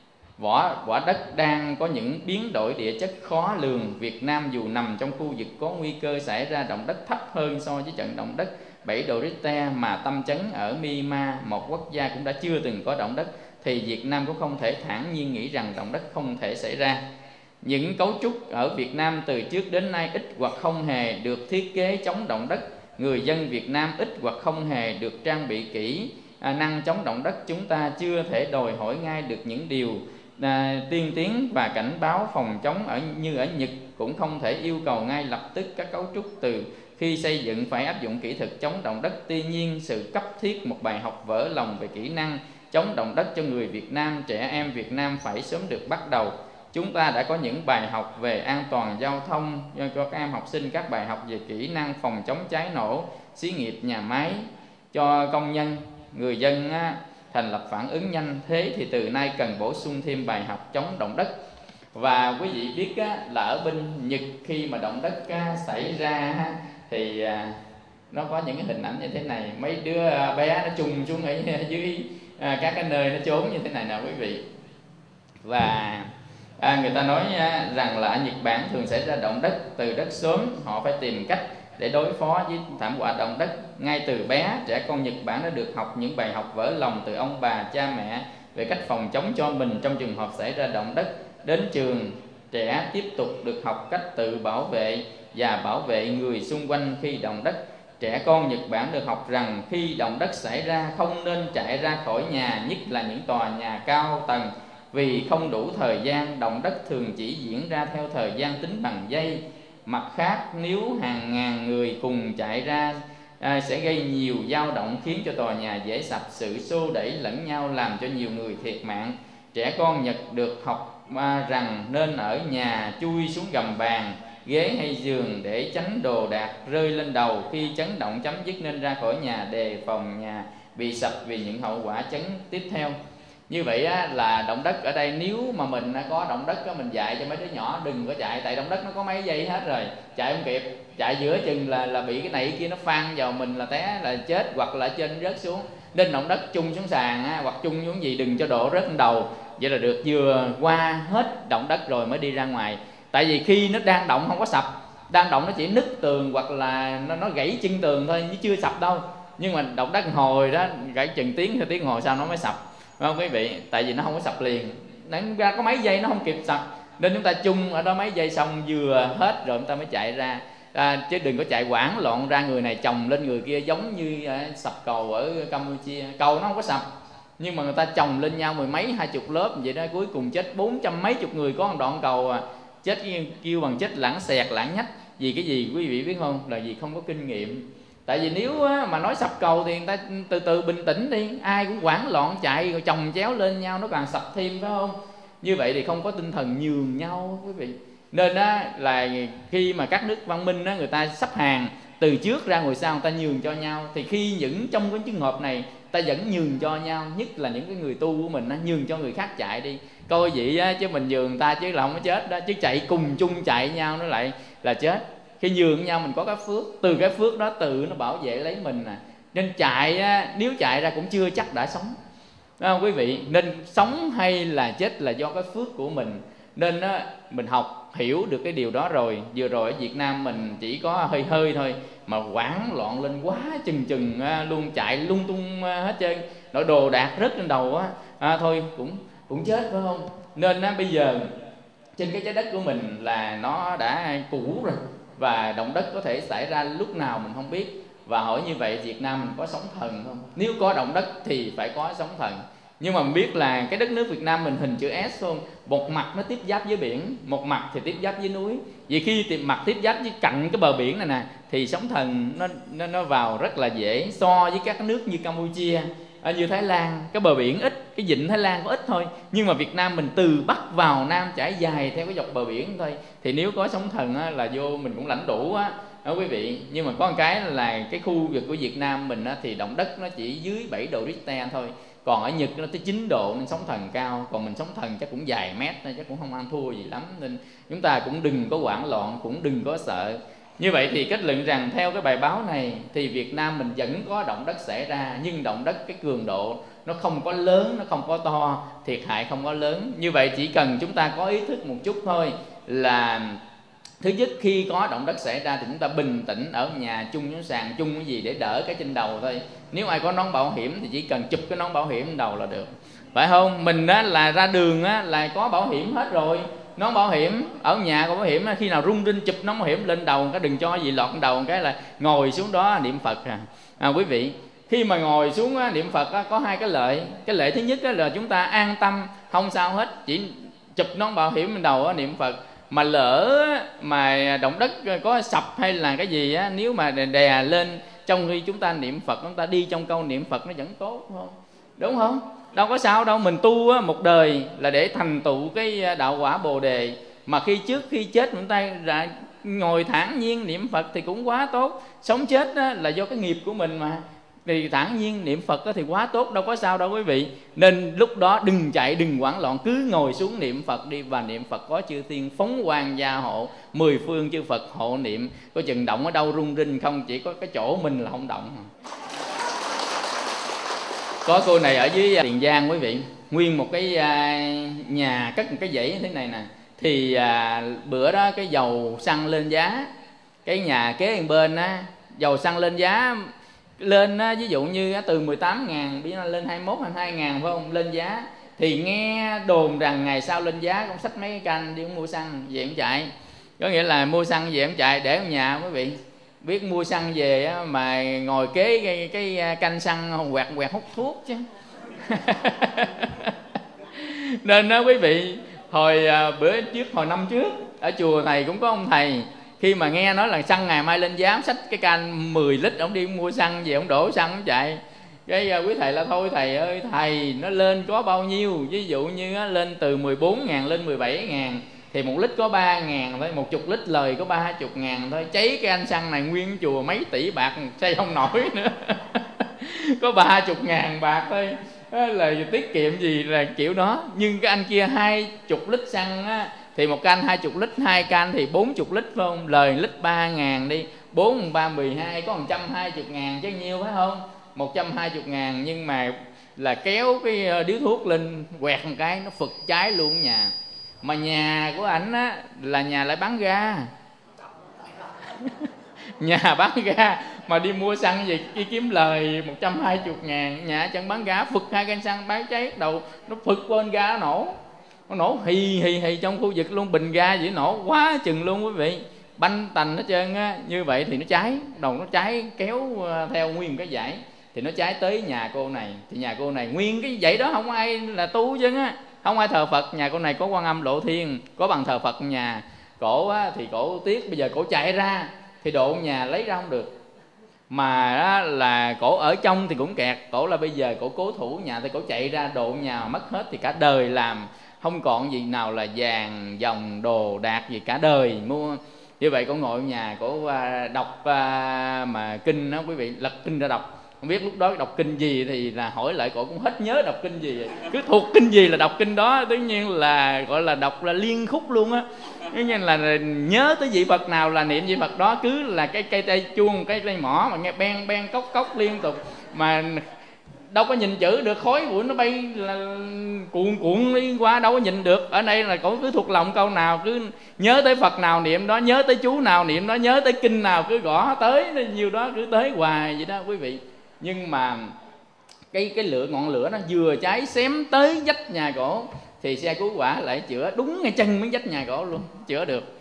Vỏ quả đất đang có những biến đổi địa chất khó lường. Việt Nam dù nằm trong khu vực có nguy cơ xảy ra động đất thấp hơn so với trận động đất bảy độ Richter mà tâm chấn ở Myanmar, một quốc gia cũng đã chưa từng có động đất, thì Việt Nam cũng không thể thản nhiên nghĩ rằng động đất không thể xảy ra. Những cấu trúc ở Việt Nam từ trước đến nay ít hoặc không hề được thiết kế chống động đất. Người dân Việt Nam ít hoặc không hề được trang bị kỹ à, năng chống động đất. Chúng ta chưa thể đòi hỏi ngay được những điều à, tiên tiến và cảnh báo phòng chống ở như ở Nhật, cũng không thể yêu cầu ngay lập tức các cấu trúc từ khi xây dựng phải áp dụng kỹ thuật chống động đất. Tuy nhiên, sự cấp thiết một bài học vỡ lòng về kỹ năng chống động đất cho người Việt Nam, trẻ em Việt Nam phải sớm được bắt đầu. Chúng ta đã có những bài học về an toàn giao thông cho các em học sinh, các bài học về kỹ năng phòng chống cháy nổ, xí nghiệp, nhà máy, cho công nhân, người dân á, thành lập phản ứng nhanh. Thế thì từ nay cần bổ sung thêm bài học chống động đất. Và quý vị biết á, là ở bên Nhật khi mà động đất á, xảy ra á, thì à, nó có những cái hình ảnh như thế này. Mấy đứa bé nó trùng xuống ở dưới à, các cái nơi nó trốn như thế này nè quý vị. Và À, người ta nói à, rằng là ở Nhật Bản thường xảy ra động đất từ rất sớm. Họ phải tìm cách để đối phó với thảm họa động đất. Ngay từ bé, trẻ con Nhật Bản đã được học những bài học vỡ lòng từ ông bà, cha mẹ về cách phòng chống cho mình trong trường hợp xảy ra động đất. Đến trường, trẻ tiếp tục được học cách tự bảo vệ và bảo vệ người xung quanh khi động đất. Trẻ con Nhật Bản được học rằng khi động đất xảy ra không nên chạy ra khỏi nhà, nhất là những tòa nhà cao tầng, vì không đủ thời gian. Động đất thường chỉ diễn ra theo thời gian tính bằng giây. Mặt khác, nếu hàng ngàn người cùng chạy ra à, sẽ gây nhiều dao động khiến cho tòa nhà dễ sập. Sự xô đẩy lẫn nhau làm cho nhiều người thiệt mạng. Trẻ con Nhật được học à, rằng nên ở nhà, chui xuống gầm bàn, ghế hay giường để tránh đồ đạc rơi lên đầu. Khi chấn động chấm dứt nên ra khỏi nhà, đề phòng nhà bị sập vì những hậu quả chấn tiếp theo. Như vậy á, là động đất ở đây, nếu mà mình có động đất á, mình dạy cho mấy đứa nhỏ đừng có chạy, tại động đất nó có mấy giây hết rồi, chạy không kịp, chạy giữa chừng là là bị cái này cái kia nó phang vào mình là té là chết, hoặc là trên rớt xuống. Nên động đất chung xuống sàn á, hoặc chung xuống gì đừng cho đổ rớt lên đầu. Vậy là được, vừa qua hết động đất rồi mới đi ra ngoài. Tại vì khi nó đang động không có sập, đang động nó chỉ nứt tường hoặc là nó, nó gãy chân tường thôi, chứ chưa sập đâu. Nhưng mà động đất hồi đó gãy chừng tiếng theo tiếng hồi sau nó mới sập, phải không quý vị? Tại vì nó không có sập liền, nó ra có mấy giây nó không kịp sập, nên chúng ta chung ở đó mấy giây xong vừa hết rồi chúng ta mới chạy ra. À, chứ đừng có chạy hoảng loạn ra, người này chồng lên người kia, giống như à, sập cầu ở Campuchia. Cầu nó không có sập, nhưng mà người ta chồng lên nhau mười mấy hai chục lớp vậy đó, cuối cùng chết bốn trăm mấy chục người có một đoạn cầu à. Chết kêu bằng chết lãng xẹt lãng nhách. Vì cái gì quý vị biết không? Là vì không có kinh nghiệm. Tại vì nếu mà nói sập cầu thì người ta từ từ bình tĩnh đi, ai cũng hoảng loạn chạy rồi chồng chéo lên nhau nó càng sập thêm, phải không? Như vậy thì không có tinh thần nhường nhau quý vị. Nên á, là khi mà các nước văn minh á, người ta sắp hàng từ trước ra ngồi sau, người ta nhường cho nhau. Thì khi những trong cái trường hợp này ta vẫn nhường cho nhau, nhất là những cái người tu của mình á, nhường cho người khác chạy đi coi vậy á, chứ mình nhường người ta chứ là không có chết đó. Chứ chạy cùng chung chạy nhau nó lại là chết. Khi nhường nhau mình có cái phước, từ cái phước đó tự nó bảo vệ lấy mình nè. Nên chạy á, nếu chạy ra cũng chưa chắc đã sống, phải không quý vị? Nên sống hay là chết là do cái phước của mình. Nên á, mình học hiểu được cái điều đó rồi. Vừa rồi ở Việt Nam mình chỉ có hơi hơi thôi mà hoảng loạn lên quá chừng chừng luôn, chạy lung tung hết trơn, nội đồ đạc rớt lên đầu á, à, thôi cũng cũng chết, phải không? Nên á, bây giờ trên cái trái đất của mình là nó đã cũ rồi, và động đất có thể xảy ra lúc nào mình không biết. Và hỏi như vậy Việt Nam mình có sóng thần không? Nếu có động đất thì phải có sóng thần. Nhưng mà mình biết là cái đất nước Việt Nam mình hình chữ S không? Một mặt nó tiếp giáp với biển, một mặt thì tiếp giáp với núi. Vì khi tìm mặt tiếp giáp với cạnh cái bờ biển này nè thì sóng thần nó, nó, nó vào rất là dễ. So với các nước như Campuchia, như Thái Lan, cái bờ biển ít, cái vịnh Thái Lan có ít thôi. Nhưng mà Việt Nam mình từ Bắc vào Nam trải dài theo cái dọc bờ biển thôi. Thì nếu có sóng thần á, là vô mình cũng lãnh đủ á, đó quý vị. Nhưng mà có một cái là cái khu vực của Việt Nam mình á, thì động đất nó chỉ dưới bảy độ Richter thôi. Còn ở Nhật nó tới chín độ nên sóng thần cao. Còn mình sóng thần chắc cũng vài mét nên chắc cũng không ăn thua gì lắm. Nên chúng ta cũng đừng có hoảng loạn, cũng đừng có sợ. Như vậy thì kết luận rằng theo cái bài báo này thì Việt Nam mình vẫn có động đất xảy ra, nhưng động đất cái cường độ nó không có lớn, nó không có to, thiệt hại không có lớn. Như vậy chỉ cần chúng ta có ý thức một chút thôi là thứ nhất, khi có động đất xảy ra thì chúng ta bình tĩnh ở nhà, chung với sàn, chung cái gì để đỡ cái trên đầu thôi. Nếu ai có nón bảo hiểm thì chỉ cần chụp cái nón bảo hiểm trên đầu là được, phải không? Mình á, là ra đường á, là có bảo hiểm hết rồi, nón bảo hiểm ở nhà có bảo hiểm, khi nào rung rinh chụp nón bảo hiểm lên đầu cái, đừng cho gì lọt đầu cái là ngồi xuống đó niệm Phật. À, à quý vị, khi mà ngồi xuống á, niệm Phật á, có hai cái lợi. Cái lợi thứ nhất á, là chúng ta an tâm, không sao hết, chỉ chụp nón bảo hiểm lên đầu á, niệm Phật. Mà lỡ mà động đất có sập hay là cái gì á, nếu mà đè lên trong khi chúng ta niệm Phật, chúng ta đi trong câu niệm Phật nó vẫn tốt, không? Đúng không? Đâu có sao đâu. Mình tu á, một đời là để thành tựu cái đạo quả Bồ Đề. Mà khi trước khi chết chúng ta ra ngồi thản nhiên niệm Phật thì cũng quá tốt. Sống chết á, là do cái nghiệp của mình mà, thì thản nhiên niệm Phật thì quá tốt, đâu có sao đâu quý vị. Nên lúc đó đừng chạy, đừng hoảng loạn, cứ ngồi xuống niệm Phật đi. Và niệm Phật có chư tiên phóng quang gia hộ, mười phương chư Phật hộ niệm. Có chừng động ở đâu rung rinh không, chỉ có cái chỗ mình là không động. Có cô này ở dưới Tiền Giang quý vị, nguyên một cái nhà cất một cái dãy như thế này nè. Thì à, bữa đó cái dầu xăng lên giá, cái nhà kế bên á, dầu xăng lên giá lên á, ví dụ như á, từ mười tám ngàn biến lên hai mươi mốt hay hai ngàn, phải không? Lên giá thì nghe đồn rằng ngày sau lên giá con xách mấy cái canh đi mua xăng về em chạy. Có nghĩa là mua xăng về em chạy để ở nhà quý vị. biết mua xăng về á, mà ngồi kế cái, cái canh xăng quẹt quẹt hút thuốc chứ. Nên đó quý vị, hồi à, bữa trước, hồi năm trước ở chùa thầy cũng có ông thầy, khi mà nghe nói là xăng ngày mai lên giá, xách cái can mười lít ông đi mua xăng về, ông đổ xăng ông chạy. Cái à, quý thầy là thôi thầy ơi, thầy nó lên có bao nhiêu, ví dụ như á, lên từ mười bốn ngàn lên mười bảy ngàn thì một lít có ba ngàn thôi, một chục lít lời có ba chục ngàn thôi, cháy cái anh xăng này nguyên chùa mấy tỷ bạc xây không nổi nữa. Có ba chục ngàn bạc thôi, là tiết kiệm gì là kiểu đó. Nhưng cái anh kia hai chục lít xăng á, thì một can hai chục lít, hai can thì bốn chục lít phải không, lời lít ba ngàn đi, bốn ba mười hai có một trăm hai mươi ngàn chứ nhiêu phải không, một trăm hai mươi ngàn. Nhưng mà là kéo cái điếu thuốc lên quẹt một cái nó phực cháy luôn nhà. Mà nhà của ảnh á là nhà lại bán ga. Nhà bán ga mà đi mua xăng về đi kiếm lời một trăm hai mươi ngàn, nhà chẳng bán ga, phực hai can xăng bán cháy đầu, nó phực bên ga nó nổ, nó nổ hì hì hì trong khu vực luôn, bình ga vậy nổ quá chừng luôn quý vị, banh tành hết trơn á. Như vậy thì nó cháy, đầu nó cháy kéo theo nguyên cái dãy, thì nó cháy tới nhà cô này. Thì nhà cô này nguyên cái dãy đó không ai là tu chứ á, không ai thờ Phật. Nhà cô này có Quan Âm Lộ Thiên, có bằng thờ Phật nhà. Cổ á, thì cổ tiếc, bây giờ cổ chạy ra thì độ nhà lấy ra không được, mà á, là cổ ở trong thì cũng kẹt. Cổ là bây giờ cổ cố thủ nhà thì cổ chạy ra độ nhà mất hết, thì cả đời làm không còn gì nào là vàng dòng đồ đạc gì cả đời mua. Như vậy cổ ngồi ở nhà cổ đọc mà kinh đó quý vị, lật kinh ra đọc. Không biết lúc đó đọc kinh gì thì là hỏi lại cổ cũng hết nhớ đọc kinh gì, cứ thuộc kinh gì là đọc kinh đó. Tất nhiên là gọi là đọc là liên khúc luôn á, tất nhiên là nhớ tới vị Phật nào là niệm vị Phật đó. Cứ là cái cây tay chuông, cái cây mỏ mà nghe ben ben cốc cốc liên tục, mà đâu có nhìn chữ được, khói bụi nó bay là cuộn cuộn đi qua, đâu có nhìn được. Ở đây là cổ cứ thuộc lòng câu nào, cứ nhớ tới Phật nào niệm đó, nhớ tới chú nào niệm đó, nhớ tới kinh nào cứ gõ tới nhiêu đó, cứ tới hoài vậy đó quý vị. Nhưng mà cái cái lửa, ngọn lửa nó vừa cháy xém tới vách nhà cổ thì xe cứu hỏa lại chữa đúng ngay chân miếng vách nhà cổ luôn, chữa được.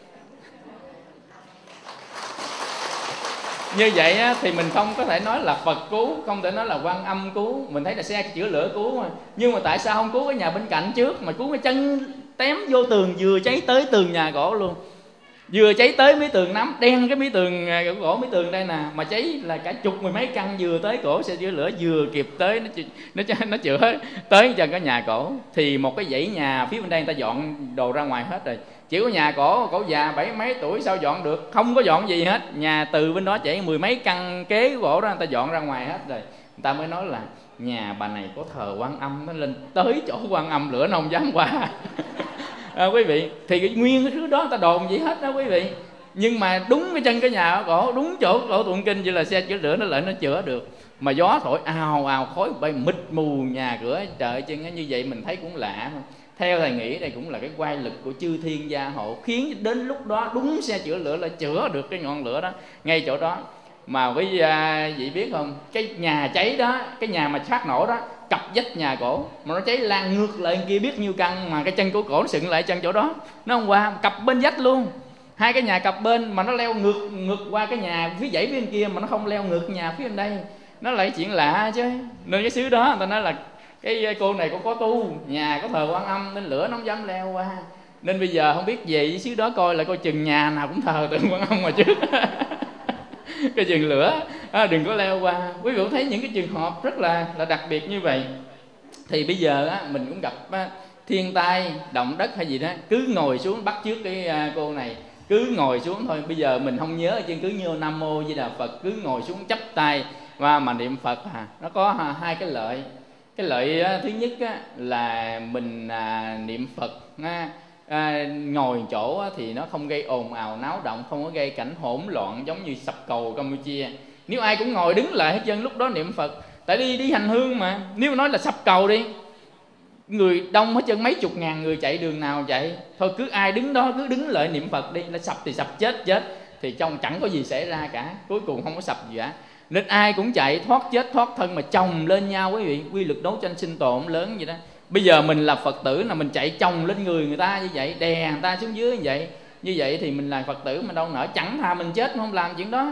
Như vậy á, thì mình không có thể nói là Phật cứu, không thể nói là Quan Âm cứu, mình thấy là xe chữa lửa cứu mà. Nhưng mà tại sao không cứu cái nhà bên cạnh trước, mà cứu cái chân tém vô tường, vừa cháy tới tường nhà cổ luôn, vừa cháy tới mấy tường nắm đen, cái mấy tường gỗ, mấy tường đây nè, mà cháy là cả chục mười mấy căn vừa tới cổ xe chữa lửa, vừa kịp tới nó nó nó chữa tới chân cái nhà cổ. Thì một cái dãy nhà phía bên đây người ta dọn đồ ra ngoài hết rồi, chỉ có nhà cổ, cổ già bảy mấy tuổi sao dọn được, không có dọn gì hết. Nhà từ bên đó chảy mười mấy căn kế gỗ đó người ta dọn ra ngoài hết rồi. Người ta mới nói là nhà bà này có thờ Quan Âm, nó lên tới chỗ Quan Âm lửa nó không dám qua. À, quý vị, thì cái nguyên cái thứ đó người ta đồn vậy hết đó quý vị. Nhưng mà đúng cái chân cái nhà cổ, đúng chỗ cổ tụng kinh, vậy là xe chữa lửa nó lại nó chữa được. Mà gió thổi ào ào, khói bay mịt mù nhà cửa trời chân. Như vậy mình thấy cũng lạ. Theo thầy nghĩ đây cũng là cái quay lực của chư thiên gia hộ, khiến đến lúc đó đúng xe chữa lửa là chữa được cái ngọn lửa đó ngay chỗ đó. Mà quý vị biết không, cái nhà cháy đó, cái nhà mà phát nổ đó, cặp vách nhà cổ mà nó cháy lan ngược lại kia biết nhiêu căn, mà cái chân của cổ nó sựng lại chân chỗ đó, nó không qua, cặp bên vách luôn. Hai cái nhà cặp bên mà nó leo ngược ngược qua cái nhà phía dãy bên kia, mà nó không leo ngược nhà phía bên đây. Nó lại chuyện lạ chứ. Nên cái xứ đó người ta nói là cái cô này cũng có tu, nhà có thờ Quan Âm nên lửa nó không dám leo qua. Nên bây giờ không biết về cái xứ đó coi lại coi chừng nhà nào cũng thờ tượng Quan Âm mà trước. Cái chừng lửa à, đừng có leo qua. Quý vị cũng thấy những cái trường hợp rất là là đặc biệt như vậy. Thì bây giờ á, mình cũng gặp á, thiên tai, động đất hay gì đó, cứ ngồi xuống bắt chước cái à, cô này, cứ ngồi xuống thôi. Bây giờ mình không nhớ chứ cứ như Nam Mô Di Đà Phật, cứ ngồi xuống chắp tay và mà niệm Phật. À, nó có à, hai cái lợi. Cái lợi á, thứ nhất á, là mình à, niệm Phật á, à, ngồi chỗ á, thì nó không gây ồn ào náo động, không có gây cảnh hỗn loạn giống như sập cầu Campuchia. Nếu ai cũng ngồi đứng lại hết trơn lúc đó niệm Phật, tại đi đi hành hương mà. Nếu nói là sập cầu đi, người đông hết trơn, mấy chục ngàn người chạy đường nào chạy, thôi cứ ai đứng đó cứ đứng lại niệm Phật đi, là sập thì sập, chết chết thì trong chẳng có gì xảy ra cả, cuối cùng không có sập gì cả. Nên ai cũng chạy thoát chết thoát thân mà chồng lên nhau quý vị, quy lực đấu tranh sinh tồn lớn vậy đó. Bây giờ mình là Phật tử là mình chạy chồng lên người người ta như vậy, đè người ta xuống dưới như vậy. Như vậy thì mình là Phật tử mình đâu nỡ, chẳng thà mình chết không làm chuyện đó.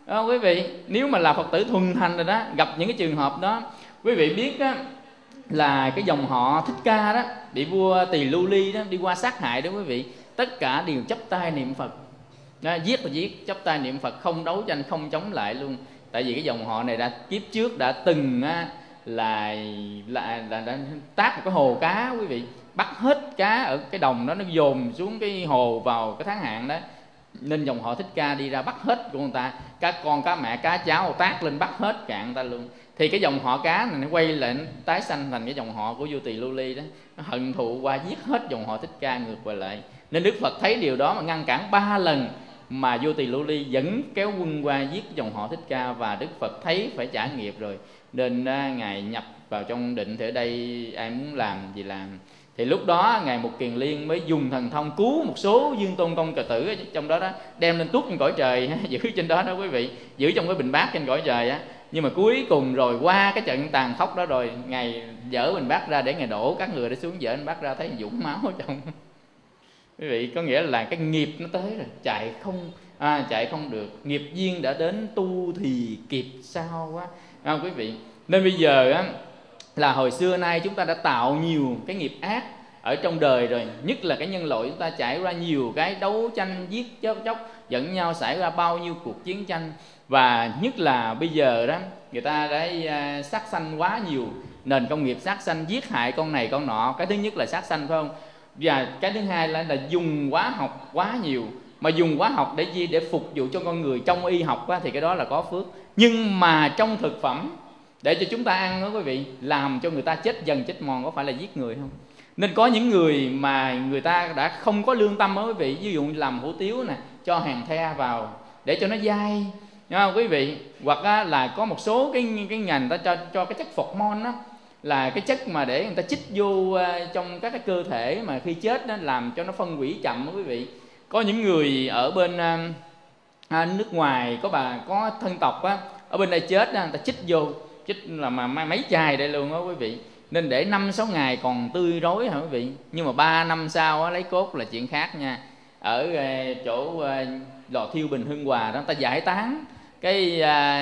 À, quý vị, nếu mà là Phật tử thuần thành rồi đó, gặp những cái trường hợp đó, quý vị biết á, là cái dòng họ Thích Ca đó, vị vua Tỳ Lưu Ly đó, đi qua sát hại đó quý vị, tất cả đều chắp tay niệm Phật. Đó, giết là giết, chắp tay niệm Phật, không đấu tranh, không chống lại luôn. Tại vì cái dòng họ này đã kiếp trước đã từng á, là, là, là đã tác một cái hồ cá quý vị, bắt hết cá ở cái đồng đó, nó dồn xuống cái hồ vào cái tháng hạn đó, nên dòng họ Thích Ca đi ra bắt hết của người ta, các con cá mẹ cá cháu tác lên bắt hết cạn người ta luôn. Thì cái dòng họ cá này nó quay lại, nó tái sanh thành cái dòng họ của vua Tỳ Lưu Ly đó, nó hận thù qua giết hết dòng họ Thích Ca ngược về lại. Nên Đức Phật thấy điều đó mà ngăn cản ba lần, mà vua Tỳ Lưu Ly vẫn kéo quân qua giết dòng họ Thích Ca. Và Đức Phật thấy phải trả nghiệp rồi, nên uh, ngài nhập vào trong định. Thì ở đây ai muốn làm gì làm. Thì lúc đó ngài Mục Kiền Liên mới dùng thần thông cứu một số Dương Tôn Công Cờ Tử ở trong đó đó, đem lên tuốt trên cõi trời, giữ trên đó đó quý vị, giữ trong cái bình bát trên cõi trời á. Nhưng mà cuối cùng rồi qua cái trận tàn khốc đó rồi, ngài dỡ bình bát ra để ngài đổ các người để xuống, dỡ bình bát ra thấy dũng máu ở trong. Quý vị, có nghĩa là cái nghiệp nó tới rồi, chạy không à, chạy không được, nghiệp duyên đã đến, tu thì kịp sao quá à, quý vị. Nên bây giờ á, là hồi xưa nay chúng ta đã tạo nhiều cái nghiệp ác ở trong đời rồi, nhất là cái nhân loại chúng ta trải qua nhiều cái đấu tranh giết chóc chóc dẫn nhau, xảy ra bao nhiêu cuộc chiến tranh. Và nhất là bây giờ đó, người ta đã uh, sát sanh quá nhiều, nền công nghiệp sát sanh, giết hại con này con nọ. Cái thứ nhất là sát sanh, phải không? Và cái thứ hai là, là dùng hóa học quá nhiều. Mà dùng hóa học để gì? Để phục vụ cho con người. Trong y học á, thì cái đó là có phước. Nhưng mà trong thực phẩm để cho chúng ta ăn đó quý vị, làm cho người ta chết dần chết mòn, có phải là giết người không? Nên có những người mà người ta đã không có lương tâm đó quý vị, ví dụ như làm hủ tiếu nè, cho hàng the vào để cho nó dai, đúng không quý vị? Hoặc á, là có một số cái cái ngành ta cho cho cái chất phormone đó, là cái chất mà để người ta chích vô uh, trong các cái cơ thể mà khi chết đó, làm cho nó phân hủy chậm đó quý vị. Có những người ở bên uh, à, nước ngoài, có bà có thân tộc á, ở bên đây chết đó, người ta chích vô, chích là mà mấy chai đây luôn đó quý vị. Nên để năm sáu ngày còn tươi rối hả quý vị, nhưng mà ba năm sau á, lấy cốt là chuyện khác nha. Ở uh, chỗ uh, lò thiêu Bình Hưng Hòa đó, người ta giải tán cái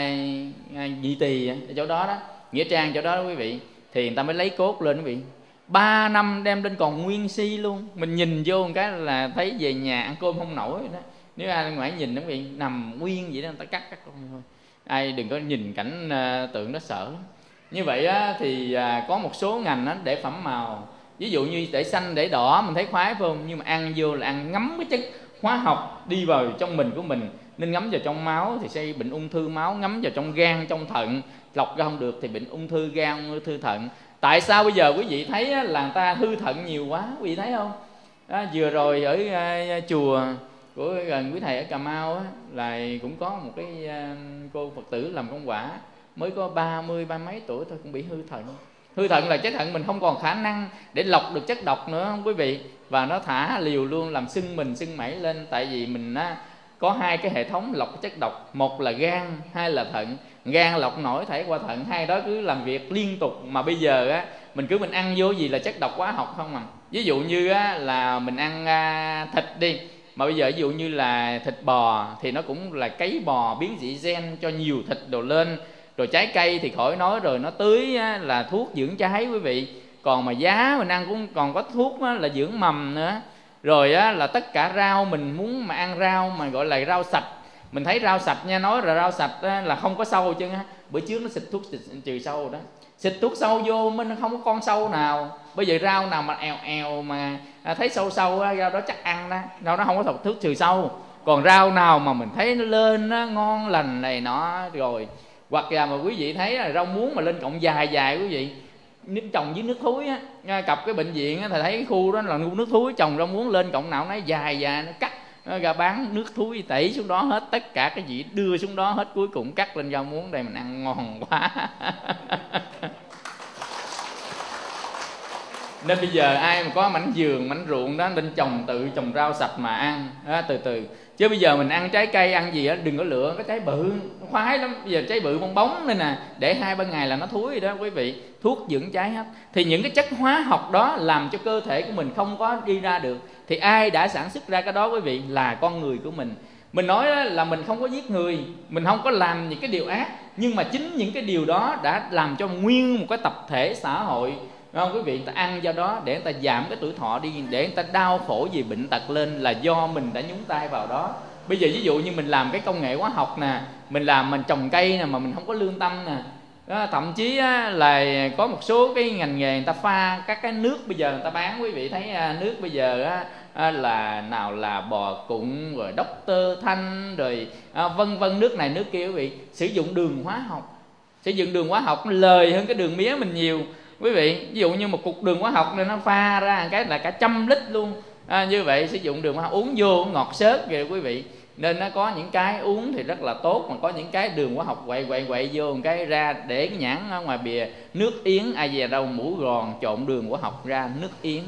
uh, nhị tỳ ở chỗ đó đó, nghĩa trang chỗ đó đó quý vị, thì người ta mới lấy cốt lên quý vị. Ba năm đem lên còn nguyên si luôn. Mình nhìn vô một cái là thấy về nhà ăn cơm không nổi đó. Nếu ai ngoài nhìn nó bị nằm nguyên vậy đó, người ta cắt cắt con thôi. Ai đừng có nhìn cảnh uh, tượng đó sợ lắm. Như vậy á, thì uh, có một số ngành á, để phẩm màu, ví dụ như để xanh để đỏ mình thấy khoái phải không? Nhưng mà ăn vô là ăn ngấm cái chất hóa học đi vào trong mình của mình, nên ngấm vào trong máu thì sẽ bệnh ung thư máu, ngấm vào trong gan, trong thận, lọc ra không được thì bệnh ung thư gan, ung thư thận. Tại sao bây giờ quý vị thấy á, là người ta hư thận nhiều quá, quý vị thấy không? Đó, vừa rồi ở uh, chùa của gần quý thầy ở Cà Mau á, là cũng có một cái uh, cô Phật tử làm công quả, mới có ba mươi ba mấy tuổi thôi cũng bị hư thận. Hư thận là trái thận mình không còn khả năng để lọc được chất độc nữa không quý vị, và nó thả liều luôn, làm sưng mình sưng mẩy lên. Tại vì mình á, có hai cái hệ thống lọc chất độc, một là gan, hai là thận. Gan lọc nổi thảy qua thận, hai đó cứ làm việc liên tục. Mà bây giờ á, mình cứ mình ăn vô gì là chất độc hóa học không à. Ví dụ như á, là mình ăn à, thịt đi, mà bây giờ ví dụ như là thịt bò thì nó cũng là cấy bò biến dị gen cho nhiều thịt đồ lên. Rồi trái cây thì khỏi nói rồi, nó tưới á, là thuốc dưỡng trái quý vị. Còn mà giá mình ăn cũng còn có thuốc á, là dưỡng mầm nữa. Rồi á, là tất cả rau mình muốn mà ăn rau mà gọi là rau sạch, mình thấy rau sạch nha, nói là rau sạch á, là không có sâu chứ á. Bữa trước nó xịt thuốc xịt, trừ sâu đó, xịt thuốc sâu vô mình không có con sâu nào. Bây giờ rau nào mà èo èo mà à, thấy sâu sâu á, rau đó chắc ăn đó, rau đó không có thuốc trừ sâu. Còn rau nào mà mình thấy nó lên nó ngon lành này nó rồi. Hoặc là mà quý vị thấy là rau muống mà lên cọng dài dài quý vị, nếu trồng dưới nước thúi á, cặp cái bệnh viện á, thầy thấy cái khu đó là khu nước thúi, trồng rau muống lên cọng nào nó dài dài, nó cắt nó ra bán nước thúi tẩy xuống đó hết, tất cả cái gì đưa xuống đó hết, cuối cùng cắt lên rau muống đây mình ăn ngon quá. Nên bây giờ ai mà có mảnh vườn mảnh ruộng đó nên trồng, tự trồng rau sạch mà ăn đó, từ từ. Chứ bây giờ mình ăn trái cây ăn gì á, đừng có lựa cái trái bự, nó khoái lắm. Bây giờ trái bự bong bóng nên nè, để hai ba ngày là nó thúi rồi đó quý vị. Thuốc dưỡng trái hết. Thì những cái chất hóa học đó làm cho cơ thể của mình không có đi ra được. Thì ai đã sản xuất ra cái đó quý vị? Là con người của mình. Mình nói là mình không có giết người, mình không có làm những cái điều ác, nhưng mà chính những cái điều đó đã làm cho nguyên một cái tập thể xã hội, đúng không quý vị, người ta ăn do đó để người ta giảm cái tuổi thọ đi, để người ta đau khổ vì bệnh tật lên là do mình đã nhúng tay vào đó. Bây giờ ví dụ như mình làm cái công nghệ hóa học nè, mình làm mình trồng cây nè mà mình không có lương tâm nè. Đó, thậm chí á, là có một số cái ngành nghề người ta pha các cái nước bây giờ người ta bán, quý vị thấy à, nước bây giờ á, à, là nào là bò cụng rồi Doctor Thanh rồi à, vân vân, nước này nước kia quý vị, sử dụng đường hóa học. Sử dụng đường hóa học nó lời hơn cái đường mía mình nhiều quý vị. Ví dụ như một cục đường hóa học nên nó pha ra cái là cả trăm lít luôn. À, như vậy sử dụng đường hóa học uống vô ngọt xớt kìa quý vị. Nên nó có những cái uống thì rất là tốt, mà có những cái đường hóa học quậy quậy quậy vô một cái ra để cái nhãn ở ngoài bìa nước yến, ai về đâu mũ gòn trộn đường hóa học ra nước yến.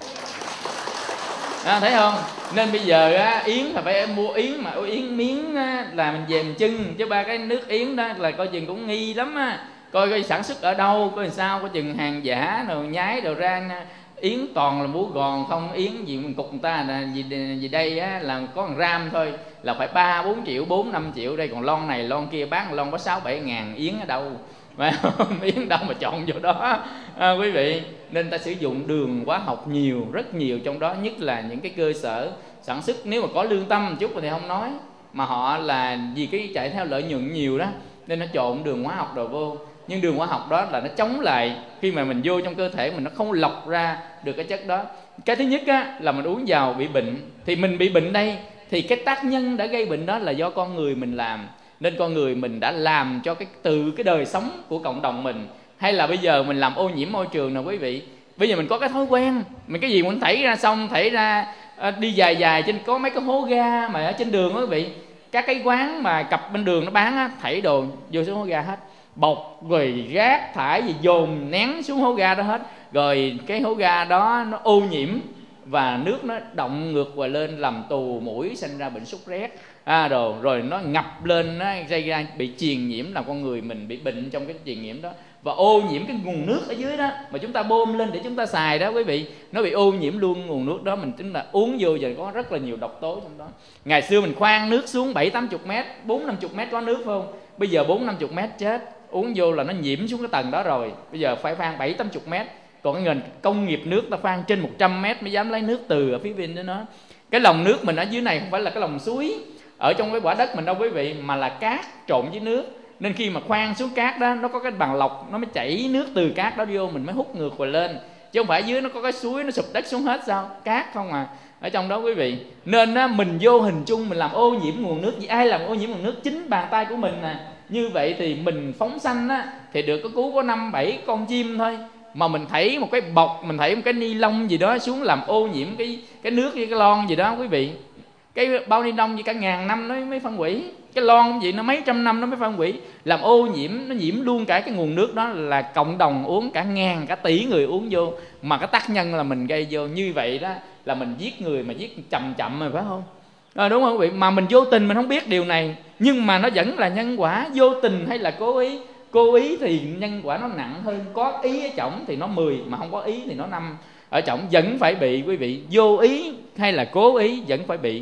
À, thấy không? Nên bây giờ á, yến là phải mua yến mà yến miếng á, là mình về mình chưng, chứ ba cái nước yến đó là coi chừng cũng nghi lắm á. Coi coi sản xuất ở đâu, coi sao, coi chừng hàng giả rồi nhái đồ ra. Yến toàn là búa gòn không, yến gì mình cục người ta là gì, gì đây á, là có một gram thôi là phải ba bốn triệu, bốn năm triệu đây, còn lon này lon kia bán lon có sáu bảy ngàn, yến ở đâu mà yến đâu mà chọn vô đó à, quý vị. Nên ta sử dụng đường hóa học nhiều, rất nhiều, trong đó nhất là những cái cơ sở sản xuất nếu mà có lương tâm một chút thì không nói, mà họ là vì cái chạy theo lợi nhuận nhiều đó nên nó trộn đường hóa học đồ vô. Nhưng đường hóa học đó là nó chống lại, khi mà mình vô trong cơ thể mình nó không lọc ra được cái chất đó. Cái thứ nhất á, là mình uống vào bị bệnh. Thì mình bị bệnh đây thì cái tác nhân đã gây bệnh đó là do con người mình làm. Nên con người mình đã làm cho cái từ cái đời sống của cộng đồng mình. Hay là bây giờ mình làm ô nhiễm môi trường nè quý vị. Bây giờ mình có cái thói quen, mình cái gì mình thảy ra xong thảy ra à, đi dài dài trên có mấy cái hố ga mà ở trên đường đó quý vị. Các cái quán mà cặp bên đường nó bán á, thảy đồ vô xuống hố ga hết, bọc rồi rác thải gì dồn nén xuống hố ga đó hết, rồi cái hố ga đó nó ô nhiễm và nước nó động ngược qua lên làm tù mũi, sinh ra bệnh sốt rét à, đồ rồi nó ngập lên, nó gây ra bị truyền nhiễm, làm con người mình bị bệnh trong cái truyền nhiễm đó, và ô nhiễm cái nguồn nước ở dưới đó mà chúng ta bơm lên để chúng ta xài đó quý vị, nó bị ô nhiễm luôn nguồn nước đó. Mình tính là uống vô giờ có rất là nhiều độc tố trong đó. Ngày xưa mình khoan nước xuống bảy tám chục mét, bốn năm chục mét có nước phải không? Bây giờ bốn năm chục mét chết, uống vô là nó nhiễm xuống cái tầng đó rồi. Bây giờ phải khoan bảy tám chục mét. Còn cái ngành công nghiệp nước ta khoan trên một trăm mét mới dám lấy nước từ ở phía bên đó nó. Cái lòng nước mình ở dưới này không phải là cái lòng suối ở trong cái quả đất mình đâu quý vị, mà là cát trộn với nước. Nên khi mà khoan xuống cát đó, nó có cái bằng lọc, nó mới chảy nước từ cát đó vô, mình mới hút ngược vào lên. Chứ không phải dưới nó có cái suối nó sụp đất xuống hết sao? Cát không à ở trong đó quý vị. Nên á, mình vô hình chung mình làm ô nhiễm nguồn nước. Vì ai làm ô nhiễm nguồn nước? Chính bàn tay của mình nè. Như vậy thì mình phóng sanh á, thì được có cứu có năm bảy con chim thôi, mà mình thảy một cái bọc, mình thảy một cái ni lông gì đó xuống làm ô nhiễm cái cái nước với cái lon gì đó quý vị. Cái bao ni lông gì cả ngàn năm nó mới phân hủy, cái lon gì nó mấy trăm năm nó mới phân hủy, làm ô nhiễm, nó nhiễm luôn cả cái nguồn nước đó, là cộng đồng uống cả ngàn cả tỷ người uống vô, mà cái tác nhân là mình gây vô. Như vậy đó là mình giết người mà giết chậm chậm rồi phải không? À, đúng không quý vị? Mà mình vô tình mình không biết điều này, nhưng mà nó vẫn là nhân quả. Vô tình hay là cố ý? Cố ý thì nhân quả nó nặng hơn, có ý ở trọng thì nó mười, mà không có ý thì nó năm. Ở trọng vẫn phải bị quý vị, vô ý hay là cố ý vẫn phải bị.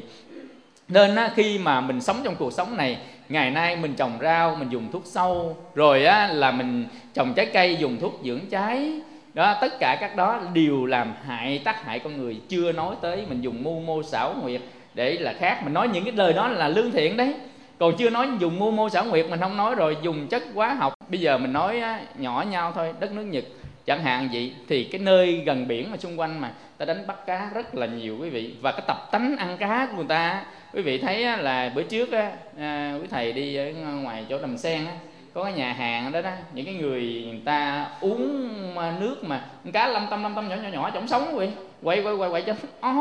Nên á, khi mà mình sống trong cuộc sống này, ngày nay mình trồng rau mình dùng thuốc sâu, rồi á, là mình trồng trái cây dùng thuốc dưỡng trái đó, tất cả các đó đều làm hại, tác hại con người. Chưa nói tới mình dùng mưu mô xảo nguyệt để là khác, mình nói những cái lời đó là lương thiện đấy. Còn chưa nói dùng mưu mô xảo nguyệt mình không nói, rồi dùng chất hóa học. Bây giờ mình nói á, nhỏ nhau thôi, đất nước Nhật chẳng hạn vậy, thì cái nơi gần biển mà xung quanh mà ta đánh bắt cá rất là nhiều quý vị, và cái tập tánh ăn cá của người ta quý vị thấy á, là bữa trước á, à, quý thầy đi ở ngoài chỗ Đầm Sen á, có cái nhà hàng đó đó, những cái người người ta uống nước mà cá lâm tâm lâm tâm nhỏ nhỏ nhỏ chổng sống quý vị, quay quay quay quay cho ó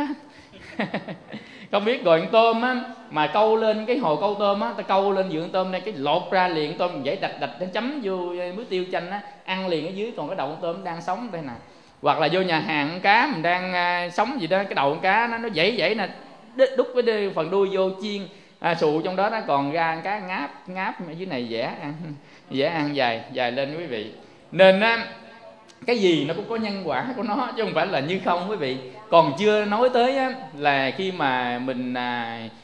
không biết rồi con tôm á mà câu lên cái hồ câu tôm á, ta câu lên vườn tôm đây cái lột ra liền tôm dãy đạch đạch nó chấm vô muối tiêu chanh á, ăn liền ở dưới, còn cái đầu con tôm đang sống đây nè. Hoặc là vô nhà hàng con cá mình đang uh, sống gì đó, cái đầu con cá nó nó dãy dãy nè, đút với phần đuôi vô chiên à, sụ trong đó nó còn ra cá ngáp ngáp ở dưới này dễ ăn, dễ ăn dài dài lên quý vị. Nên á, cái gì nó cũng có nhân quả của nó chứ không phải là như không quý vị. Còn chưa nói tới á, là khi mà mình à,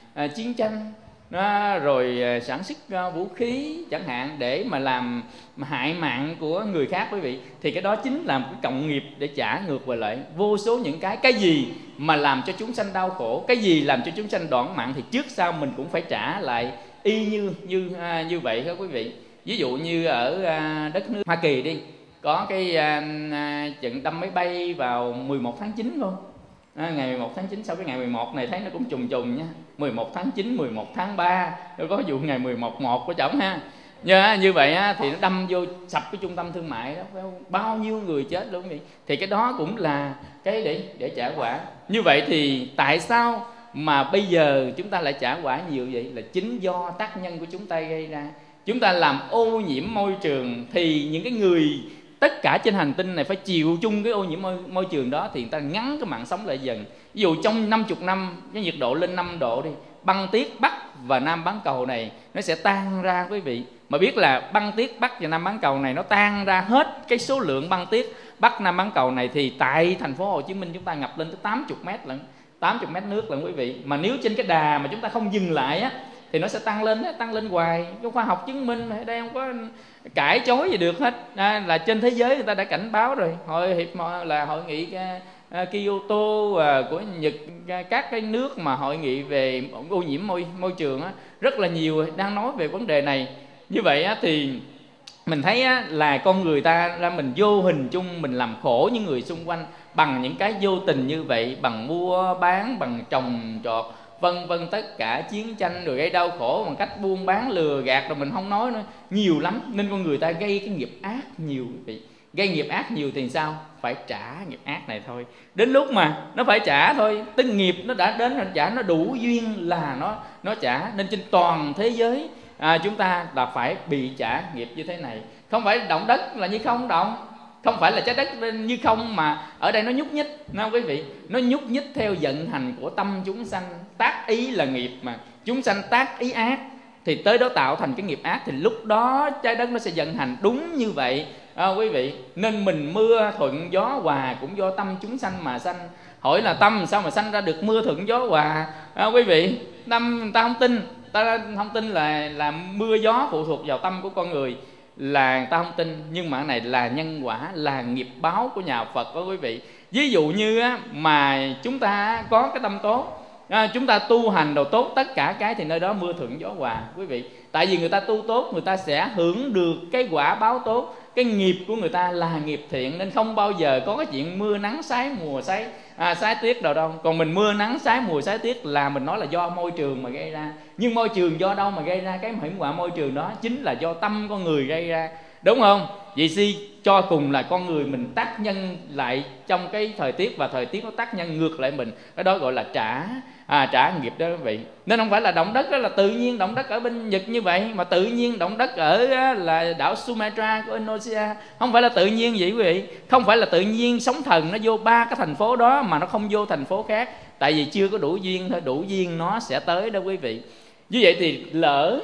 à, chiến tranh, nó rồi à, sản xuất à, vũ khí chẳng hạn để mà làm mà hại mạng của người khác quý vị, thì cái đó chính là một cái cộng nghiệp để trả ngược về lại vô số những cái cái gì mà làm cho chúng sanh đau khổ, cái gì làm cho chúng sanh đoạn mạng thì trước sau mình cũng phải trả lại y như như à, như vậy đó quý vị. Ví dụ như ở à, đất nước Hoa Kỳ đi, có cái à, à, trận đâm máy bay vào mười một tháng chín không? À, ngày mười một tháng chín, sau cái ngày mười một này thấy nó cũng trùng trùng nha, mười một tháng chín, mười một tháng ba, rồi có vụ ngày mười một một của chổng ha. Như, như vậy á, thì nó đâm vô sập cái trung tâm thương mại đó, phải không? Bao nhiêu người chết luôn vậy. Thì cái đó cũng là cái để để trả quả. Như vậy thì tại sao mà bây giờ chúng ta lại trả quả nhiều vậy? Là chính do tác nhân của chúng ta gây ra. Chúng ta làm ô nhiễm môi trường thì những cái người tất cả trên hành tinh này phải chịu chung cái ô nhiễm môi, môi trường đó thì người ta ngắn cái mạng sống lại dần. Ví dụ trong năm mươi năm cái nhiệt độ lên năm độ đi, băng tuyết Bắc và Nam bán cầu này nó sẽ tan ra quý vị. Mà biết là băng tuyết Bắc và Nam bán cầu này nó tan ra hết cái số lượng băng tuyết Bắc Nam bán cầu này thì tại thành phố Hồ Chí Minh chúng ta ngập lên tới tám mươi mét lận, tám mươi mét nước lận quý vị. Mà nếu trên cái đà mà chúng ta không dừng lại á thì nó sẽ tăng lên, tăng lên hoài. Cái khoa học chứng minh ở đây không có cãi chối gì được hết. À, là trên thế giới người ta đã cảnh báo rồi. Hội hiệp là hội nghị uh, Kyoto uh, của Nhật, uh, các cái nước mà hội nghị về ô nhiễm môi môi trường á, rất là nhiều đang nói về vấn đề này. Như vậy á, thì mình thấy á, là con người ta ra mình vô hình chung mình làm khổ những người xung quanh bằng những cái vô tình như vậy, bằng mua bán, bằng trồng trọt, vân vân, tất cả chiến tranh rồi gây đau khổ bằng cách buôn bán lừa gạt rồi mình không nói nữa, nhiều lắm. Nên con người ta gây cái nghiệp ác nhiều vậy. Gây nghiệp ác nhiều thì sao? Phải trả nghiệp ác này thôi. Đến lúc mà nó phải trả thôi, tức nghiệp nó đã đến rồi, trả nó đủ duyên là nó nó trả. Nên trên toàn thế giới à, chúng ta là phải bị trả nghiệp như thế này. Không phải động đất là như không động, không phải là trái đất như không, mà ở đây nó nhúc nhích, nghe không quý vị? Nó nhúc nhích theo vận hành của tâm chúng sanh. Tác ý là nghiệp mà, chúng sanh tác ý ác thì tới đó tạo thành cái nghiệp ác, thì lúc đó trái đất nó sẽ vận hành đúng như vậy à, quý vị. Nên mình mưa thuận gió hòa cũng do tâm chúng sanh mà sanh. Hỏi là tâm sao mà sanh ra được mưa thuận gió hòa à, quý vị? Tâm người ta không tin, ta không tin là là mưa gió phụ thuộc vào tâm của con người, là người ta không tin. Nhưng mà cái này là nhân quả, là nghiệp báo của nhà Phật đó quý vị. Ví dụ như á, mà chúng ta có cái tâm tốt à, chúng ta tu hành đồ tốt, tất cả cái thì nơi đó mưa thuận gió hòa quý vị. Tại vì người ta tu tốt, người ta sẽ hưởng được cái quả báo tốt. Cái nghiệp của người ta là nghiệp thiện, nên không bao giờ có cái chuyện mưa nắng sái mùa sái à, sái tuyết đâu đâu. Còn mình mưa nắng sái mùa sái tuyết là mình nói là do môi trường mà gây ra. Nhưng môi trường do đâu mà gây ra? Cái hiểm họa môi trường đó chính là do tâm con người gây ra, đúng không? Vậy si cho cùng là con người mình tác nhân lại trong cái thời tiết, và thời tiết nó tác nhân ngược lại mình. Cái đó gọi là trả à, trả nghiệp đó quý vị. Nên không phải là động đất đó là tự nhiên động đất ở bên Nhật như vậy, mà tự nhiên động đất ở là đảo Sumatra của Indonesia. Không phải là tự nhiên vậy quý vị. Không phải là tự nhiên sóng thần nó vô ba cái thành phố đó mà nó không vô thành phố khác. Tại vì chưa có đủ duyên thôi, đủ duyên nó sẽ tới đó quý vị. Như vậy thì lỡ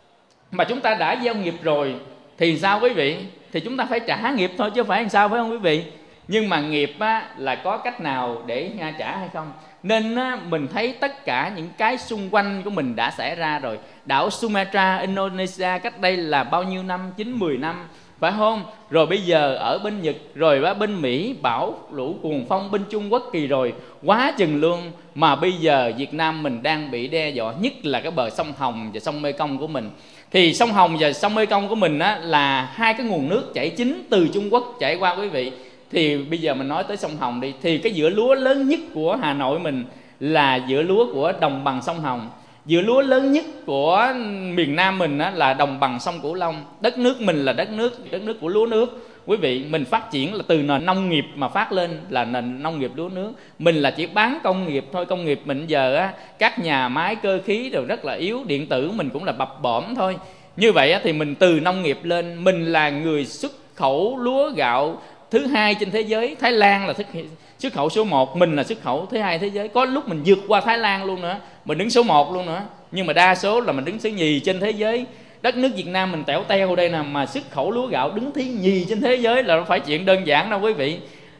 mà chúng ta đã gieo nghiệp rồi thì sao quý vị? Thì chúng ta phải trả nghiệp thôi chứ phải làm sao, phải không quý vị? Nhưng mà nghiệp á, là có cách nào để trả hay không? Nên á, mình thấy tất cả những cái xung quanh của mình đã xảy ra rồi. Đảo Sumatra, Indonesia cách đây là bao nhiêu năm? chín mười năm, phải không? Rồi bây giờ ở bên Nhật, rồi bên Mỹ bão lũ cuồng phong, bên Trung Quốc kỳ rồi quá chừng luôn. Mà bây giờ Việt Nam mình đang bị đe dọa nhất là cái bờ sông Hồng và sông Mê Công của mình. Thì sông Hồng và sông Mê Công của mình á, là hai cái nguồn nước chảy chính từ Trung Quốc chảy qua quý vị. Thì bây giờ mình nói tới sông Hồng đi, thì cái vựa lúa lớn nhất của Hà Nội mình là vựa lúa của đồng bằng sông Hồng. Vựa lúa lớn nhất của miền Nam mình á, là đồng bằng sông Cửu Long. Đất nước mình là đất nước đất nước của lúa nước quý vị. Mình phát triển là từ nền nông nghiệp mà phát lên là nền nông nghiệp lúa nước. Mình là chỉ bán công nghiệp thôi. Công nghiệp mình giờ á, các nhà máy cơ khí đều rất là yếu, điện tử mình cũng là bập bõm thôi. Như vậy á, thì mình từ nông nghiệp lên, mình là người xuất khẩu lúa gạo thứ hai trên thế giới. Thái Lan là xuất khẩu số một, mình là xuất khẩu thứ hai thế giới. Có lúc mình vượt qua Thái Lan luôn nữa, mình đứng số một luôn nữa. Nhưng mà đa số là mình đứng thứ nhì trên thế giới. Đất nước Việt Nam mình tẻo teo đây nè, mà xuất khẩu lúa gạo đứng thứ nhì trên thế giới là không phải chuyện đơn giản đâu quý vị.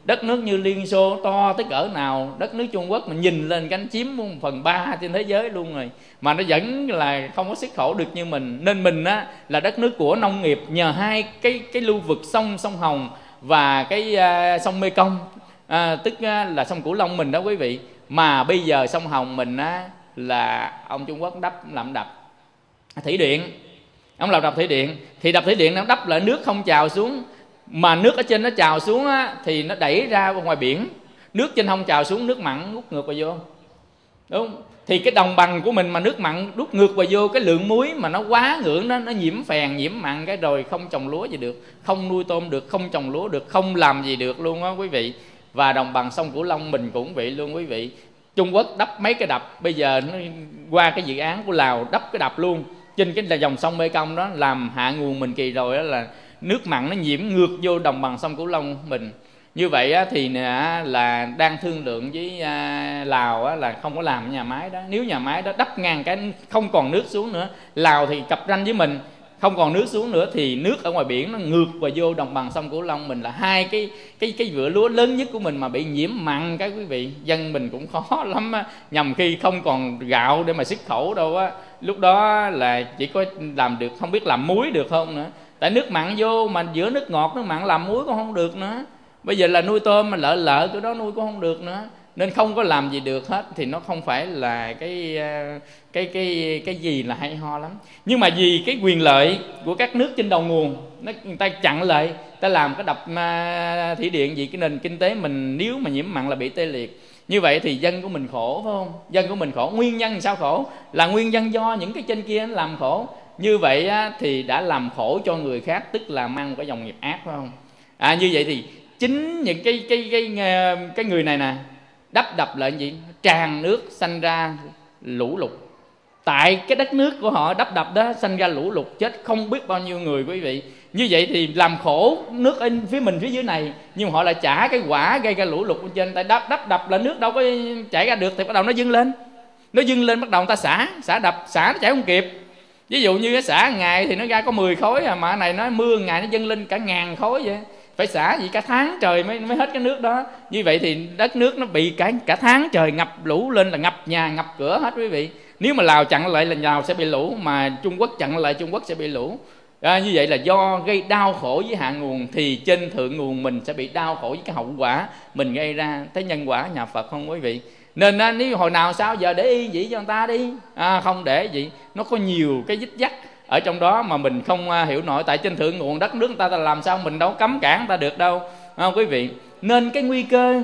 Đất nước như Liên Xô to tới cỡ nào, đất nước Trung Quốc mà nhìn lên cánh chiếm một phần ba trên thế giới luôn rồi, mà nó vẫn là không có xuất khẩu được như mình. Nên mình á là đất nước của nông nghiệp, nhờ hai cái cái lưu vực sông sông Hồng và cái uh, sông Mekong, à, tức uh, là sông Cửu Long mình đó quý vị. Mà bây giờ sông Hồng mình á là ông Trung Quốc đắp làm đập thủy điện, ông làm đập thủy điện thì đập thủy điện nó đắp lại nước không trào xuống, mà nước ở trên nó trào xuống á, thì nó đẩy ra ngoài biển, nước trên không trào xuống, nước mặn rút ngược vào vô, đúng không? Thì cái đồng bằng của mình mà nước mặn rút ngược vào vô, cái lượng muối mà nó quá ngưỡng đó, nó nhiễm phèn nhiễm mặn cái rồi không trồng lúa gì được, không nuôi tôm được, không trồng lúa được, không làm gì được luôn á quý vị. Và đồng bằng sông Cửu Long mình cũng vậy luôn quý vị. Trung Quốc đắp mấy cái đập, bây giờ nó qua cái dự án của Lào đắp cái đập luôn trên cái dòng sông Mekong đó, làm hạ nguồn mình kỳ rồi đó, là nước mặn nó nhiễm ngược vô đồng bằng sông Cửu Long mình. Như vậy á, thì là đang thương lượng với à, Lào á, là không có làm nhà máy đó. Nếu nhà máy đó đắp ngang cái không còn nước xuống nữa, Lào thì cặp ranh với mình, không còn nước xuống nữa thì nước ở ngoài biển nó ngược vào vô đồng bằng sông Cửu Long mình, là hai cái cái cái vựa lúa lớn nhất của mình mà bị nhiễm mặn cái quý vị, dân mình cũng khó lắm á. Nhằm khi không còn gạo để mà xuất khẩu đâu á, lúc đó là chỉ có làm được, không biết làm muối được không nữa. Tại nước mặn vô mà giữa nước ngọt nước mặn làm muối cũng không được nữa. Bây giờ là nuôi tôm mà lợ lợ cái đó nuôi cũng không được nữa, nên không có làm gì được hết. Thì nó không phải là cái cái cái cái gì là hay ho lắm. Nhưng mà vì cái quyền lợi của các nước trên đầu nguồn, nó người ta chặn lại, ta làm cái đập thủy điện gì, cái nền kinh tế mình nếu mà nhiễm mặn là bị tê liệt. Như vậy thì dân của mình khổ phải không? Dân của mình khổ. Nguyên nhân sao khổ? Là nguyên nhân do những cái trên kia nó làm khổ. Như vậy á, thì đã làm khổ cho người khác, tức là mang một cái dòng nghiệp ác phải không? À, như vậy thì chính những cái cái cái cái, cái người này nè đắp đập lại gì, tràn nước sanh ra lũ lụt. Tại cái đất nước của họ đắp đập đó sanh ra lũ lụt, chết không biết bao nhiêu người quý vị. Như vậy thì làm khổ nước ở phía mình phía dưới này, nhưng mà họ lại trả cái quả gây ra lũ lụt bên trên. Tại đắp đắp đập là nước đâu có chảy ra được, thì bắt đầu nó dâng lên, nó dâng lên bắt đầu người ta xả xả đập, xả nó chảy không kịp. Ví dụ như cái xả ngày thì nó ra có mười khối à, mà cái này nó mưa ngày nó dâng lên cả ngàn khối vậy, phải xả gì cả tháng trời mới mới hết cái nước đó. Như vậy thì đất nước nó bị cả cả tháng trời ngập lũ lên, là ngập nhà ngập cửa hết quý vị. Nếu mà Lào chặn lại là Lào sẽ bị lũ, mà Trung Quốc chặn lại Trung Quốc sẽ bị lũ. À, như vậy là do gây đau khổ với hạ nguồn, thì trên thượng nguồn mình sẽ bị đau khổ với cái hậu quả mình gây ra. Thấy nhân quả nhà Phật không quý vị? Nên à, nếu hồi nào sao giờ để y vậy cho người ta đi, à, không để vậy. Nó có nhiều cái dích dắt ở trong đó mà mình không uh, hiểu nổi. Tại trên thượng nguồn đất nước người ta là làm sao mình đâu cấm cản người ta được đâu, à, quý vị. Nên cái nguy cơ,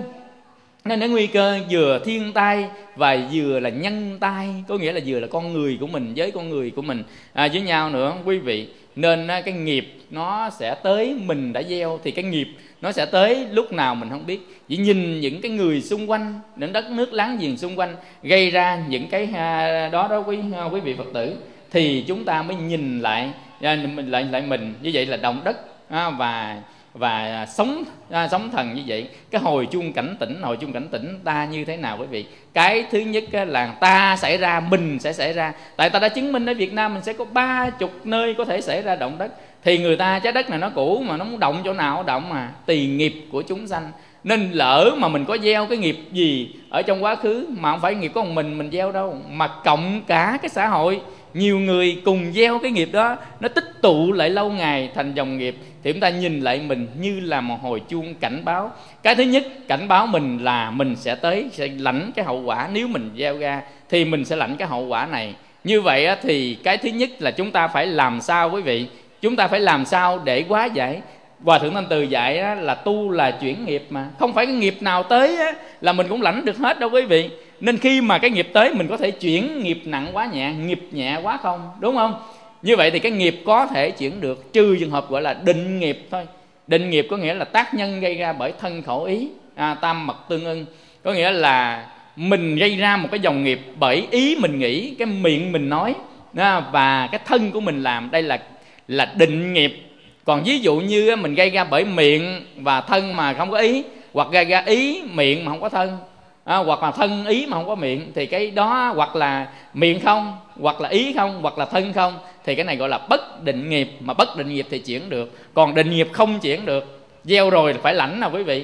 nên cái nguy cơ vừa thiên tai và vừa là nhân tai, có nghĩa là vừa là con người của mình với con người của mình à, với nhau nữa quý vị. Nên uh, cái nghiệp nó sẽ tới, mình đã gieo thì cái nghiệp nó sẽ tới lúc nào mình không biết. Chỉ nhìn những cái người xung quanh, những đất nước láng giềng xung quanh gây ra những cái uh, đó đó quý uh, quý vị Phật tử, thì chúng ta mới nhìn lại mình lại lại mình. Như vậy là động đất à, và và sống à, sống thần như vậy. Cái hồi chuông cảnh tỉnh, hồi chuông cảnh tỉnh ta như thế nào quý vị? Cái thứ nhất là ta xảy ra, mình sẽ xảy ra. Tại ta đã chứng minh ở Việt Nam mình sẽ có ba chục nơi có thể xảy ra động đất. Thì người ta trái đất này nó cũ mà nó muốn động chỗ nào động, mà tùy nghiệp của chúng sanh. Nên lỡ mà mình có gieo cái nghiệp gì ở trong quá khứ, mà không phải nghiệp của mình mình gieo đâu, mà cộng cả cái xã hội, nhiều người cùng gieo cái nghiệp đó, nó tích tụ lại lâu ngày thành dòng nghiệp, thì chúng ta nhìn lại mình như là một hồi chuông cảnh báo. Cái thứ nhất cảnh báo mình là mình sẽ tới, sẽ lãnh cái hậu quả. Nếu mình gieo ra thì mình sẽ lãnh cái hậu quả này. Như vậy thì cái thứ nhất là chúng ta phải làm sao quý vị? Chúng ta phải làm sao để hóa giải. Hòa Thượng Thanh Từ dạy là tu là chuyển nghiệp, mà không phải cái nghiệp nào tới là mình cũng lãnh được hết đâu quý vị. Nên khi mà cái nghiệp tới mình có thể chuyển nghiệp nặng quá nhẹ, nghiệp nhẹ quá không, đúng không? Như vậy thì cái nghiệp có thể chuyển được, trừ trường hợp gọi là định nghiệp thôi. Định nghiệp có nghĩa là tác nhân gây ra bởi thân khẩu ý, à, tam mật tương ưng. Có nghĩa là mình gây ra một cái dòng nghiệp bởi ý mình nghĩ, cái miệng mình nói và cái thân của mình làm. Đây là là định nghiệp. Còn ví dụ như mình gây ra bởi miệng và thân mà không có ý, hoặc gây ra ý miệng mà không có thân, à, hoặc là thân ý mà không có miệng, thì cái đó hoặc là miệng không, hoặc là ý không, hoặc là thân không, thì cái này gọi là bất định nghiệp. Mà bất định nghiệp thì chuyển được, còn định nghiệp không chuyển được. Gieo rồi phải lãnh nào quý vị.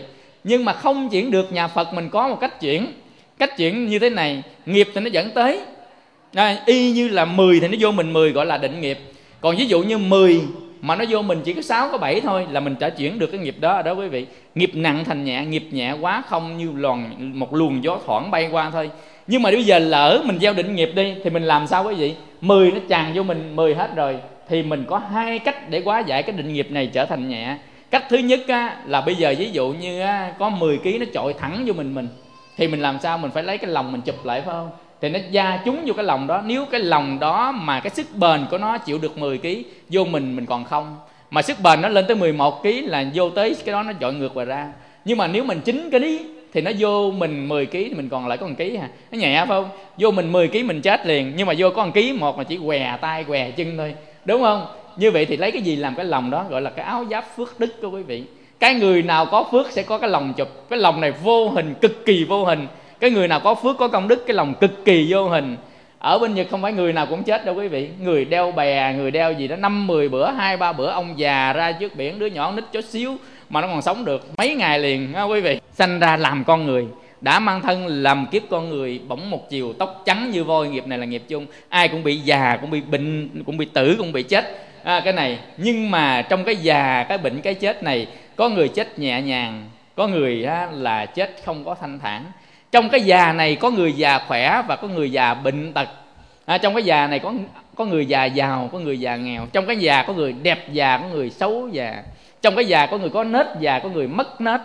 Nhưng mà không chuyển được, nhà Phật mình có một cách chuyển. Cách chuyển như thế này, nghiệp thì nó dẫn tới à, y như là mười thì nó vô mình mười, gọi là định nghiệp. Còn ví dụ như mười mà nó vô mình chỉ có sáu có bảy thôi là mình đã chuyển được cái nghiệp đó đó quý vị. Nghiệp nặng thành nhẹ, nghiệp nhẹ quá không như lòn một luồng gió thoảng bay qua thôi. Nhưng mà bây giờ lỡ mình gieo định nghiệp đi thì mình làm sao quý vị? Mười nó tràn vô mình mười hết rồi thì mình có hai cách để hóa giải cái định nghiệp này trở thành nhẹ. Cách thứ nhất á, là bây giờ ví dụ như á, có mười ký nó chọi thẳng vô mình mình thì mình làm sao? Mình phải lấy cái lòng mình chụp lại, phải không? Thì nó da trúng vô cái lòng đó. Nếu cái lòng đó mà cái sức bền của nó chịu được mười ký, vô mình mình còn không. Mà sức bền nó lên tới mười một ký là vô tới cái đó nó dội ngược vào ra. Nhưng mà nếu mình chín ký thì nó vô mình mười ký thì mình còn lại có một ký hả? Nó nhẹ phải không? Vô mình mười ký mình chết liền. Nhưng mà vô có một ký một mà chỉ què tay què chân thôi, đúng không? Như vậy thì lấy cái gì làm cái lòng đó? Gọi là cái áo giáp phước đức của quý vị. Cái người nào có phước sẽ có cái lòng chụp. Cái lòng này vô hình, cực kỳ vô hình. Cái người nào có phước có công đức, cái lòng cực kỳ vô hình. Ở bên Nhật không phải người nào cũng chết đâu quý vị. Người đeo bè, người đeo gì đó năm mười bữa, hai ba bữa, ông già ra trước biển, đứa nhỏ nít chó xíu mà nó còn sống được mấy ngày liền ha quý vị. Sanh ra làm con người, đã mang thân làm kiếp con người, bỗng một chiều tóc trắng như voi. Nghiệp này là nghiệp chung, ai cũng bị già, cũng bị bệnh, cũng bị tử, cũng bị chết à, cái này. Nhưng mà trong cái già, cái bệnh, cái chết này, có người chết nhẹ nhàng, có người á, là chết không có thanh thản. Trong cái già này có người già khỏe và có người già bệnh tật à, trong cái già này có có người già giàu, có người già nghèo. Trong cái già có người đẹp già, có người xấu già. Trong cái già có người có nết già, có người mất nết.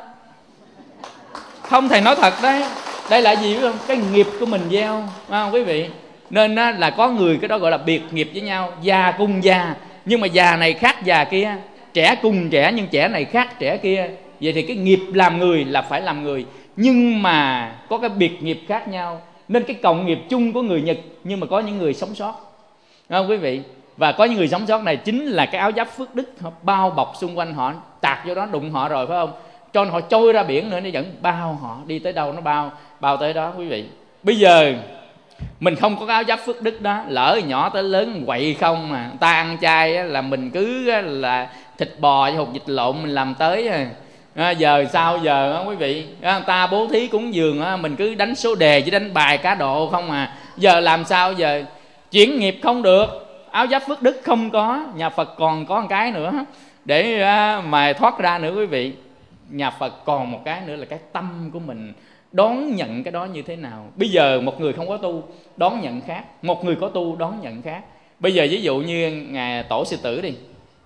Không, thầy nói thật đấy. Đây là gì biết không? Cái nghiệp của mình gieo, phải không quý vị? Nên á, là có người cái đó gọi là biệt nghiệp với nhau. Già cùng già, nhưng mà già này khác già kia. Trẻ cùng trẻ, nhưng trẻ này khác trẻ kia. Vậy thì cái nghiệp làm người là phải làm người, nhưng mà có cái biệt nghiệp khác nhau. Nên cái cộng nghiệp chung của người Nhật, nhưng mà có những người sống sót, đúng không quý vị? Và có những người sống sót này chính là cái áo giáp phước đức, họ bao bọc xung quanh họ, tạt vô đó đụng họ rồi, phải không? Cho họ trôi ra biển nữa, nó vẫn bao họ, đi tới đâu nó bao, bao tới đó quý vị. Bây giờ mình không có cái áo giáp phước đức đó, lỡ nhỏ tới lớn quậy không mà ta ăn chay là mình cứ là thịt bò với hột vịt lộn mình làm tới à, giờ sao giờ đó quý vị à, ta bố thí cúng dường á, mình cứ đánh số đề chứ đánh bài cá độ không à. Giờ làm sao giờ? Chuyển nghiệp không được, áo giáp phước đức không có. Nhà Phật còn có một cái nữa để à, mà thoát ra nữa quý vị. Nhà Phật còn một cái nữa là cái tâm của mình đón nhận cái đó như thế nào. Bây giờ một người không có tu đón nhận khác, một người có tu đón nhận khác. Bây giờ ví dụ như ngài Tổ Sư Tử đi,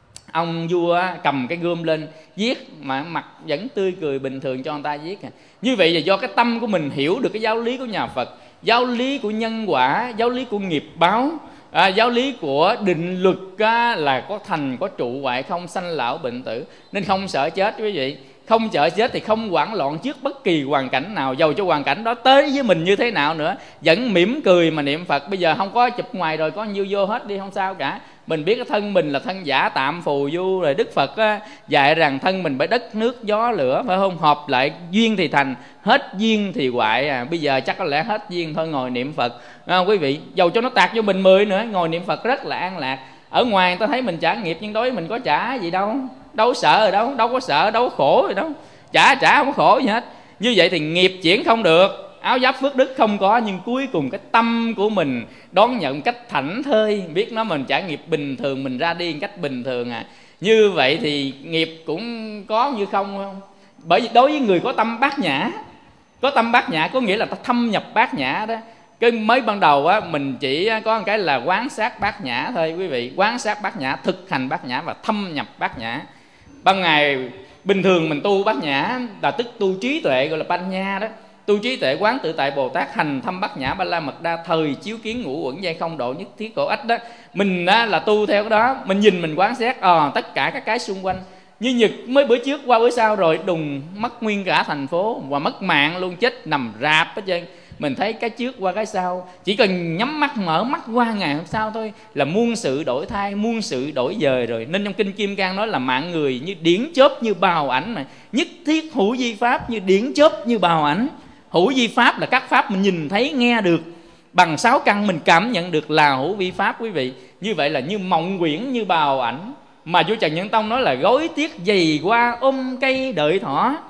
ông vua cầm cái gươm lên giết mà mặt vẫn tươi cười bình thường cho người ta giết. Như vậy là do cái tâm của mình hiểu được cái giáo lý của nhà Phật, giáo lý của nhân quả, giáo lý của nghiệp báo, à, giáo lý của định luật á, là có thành có trụ hoại không, sanh lão bệnh tử, nên không sợ chết quý vị. Không sợ chết thì không hoảng loạn trước bất kỳ hoàn cảnh nào, dầu cho hoàn cảnh đó tới với mình như thế nào nữa vẫn mỉm cười mà niệm Phật. Bây giờ không có chụp ngoài rồi có nhiêu vô hết đi, không sao cả. Mình biết cái thân mình là thân giả tạm phù du. Rồi Đức Phật á, dạy rằng thân mình bởi đất nước gió lửa, phải không? Hợp lại duyên thì thành, hết duyên thì hoại à. Bây giờ chắc có lẽ hết duyên thôi, ngồi niệm Phật à, quý vị. Dầu cho nó tạt vô mình mười nữa, ngồi niệm Phật rất là an lạc. Ở ngoài người ta thấy mình trả nghiệp, nhưng đối với mình có trả gì đâu, đâu sợ rồi đâu, đâu có sợ, đâu có khổ rồi đâu, trả trả không có khổ gì hết. Như vậy thì nghiệp chuyển không được, áo giáp phước đức không có, nhưng cuối cùng cái tâm của mình đón nhận cách thảnh thơi, biết nó mình trả nghiệp bình thường, mình ra đi một cách bình thường à. Như vậy thì nghiệp cũng có như không không? Bởi vì đối với người có tâm bát nhã, có tâm bát nhã có nghĩa là ta thâm nhập bát nhã đó. Cái mới ban đầu á, mình chỉ có một cái là quán sát bát nhã thôi quý vị. Quán sát bát nhã, thực hành bát nhã và thâm nhập bát nhã. Ban ngày bình thường mình tu bát nhã là tức tu trí tuệ, gọi là Panya đó. Tu trí tuệ quán tự tại Bồ Tát, hành thâm bát nhã ba la mật đa, thời chiếu kiến ngũ uẩn dây không độ nhất thiết khổ ách đó. Mình á, là tu theo cái đó, mình nhìn mình quán xét à, tất cả các cái xung quanh. Như Nhật mới bữa trước qua bữa sau rồi đùng mất nguyên cả thành phố, và mất mạng luôn, chết nằm rạp hết trơn. Mình thấy cái trước qua cái sau, chỉ cần nhắm mắt mở mắt qua ngày hôm sau thôi là muôn sự đổi thay, muôn sự đổi dời rồi. Nên trong Kinh Kim Cang nói là mạng người như điển chớp như bào ảnh, mà nhất thiết hữu vi pháp như điển chớp như bào ảnh. Hữu vi pháp là các pháp mình nhìn thấy nghe được, bằng sáu căn mình cảm nhận được là hữu vi pháp quý vị. Như vậy là như mộng quyển như bào ảnh. Mà vua Trần Nhân Tông nói là gối tiếc dày qua ôm cây đợi thỏ.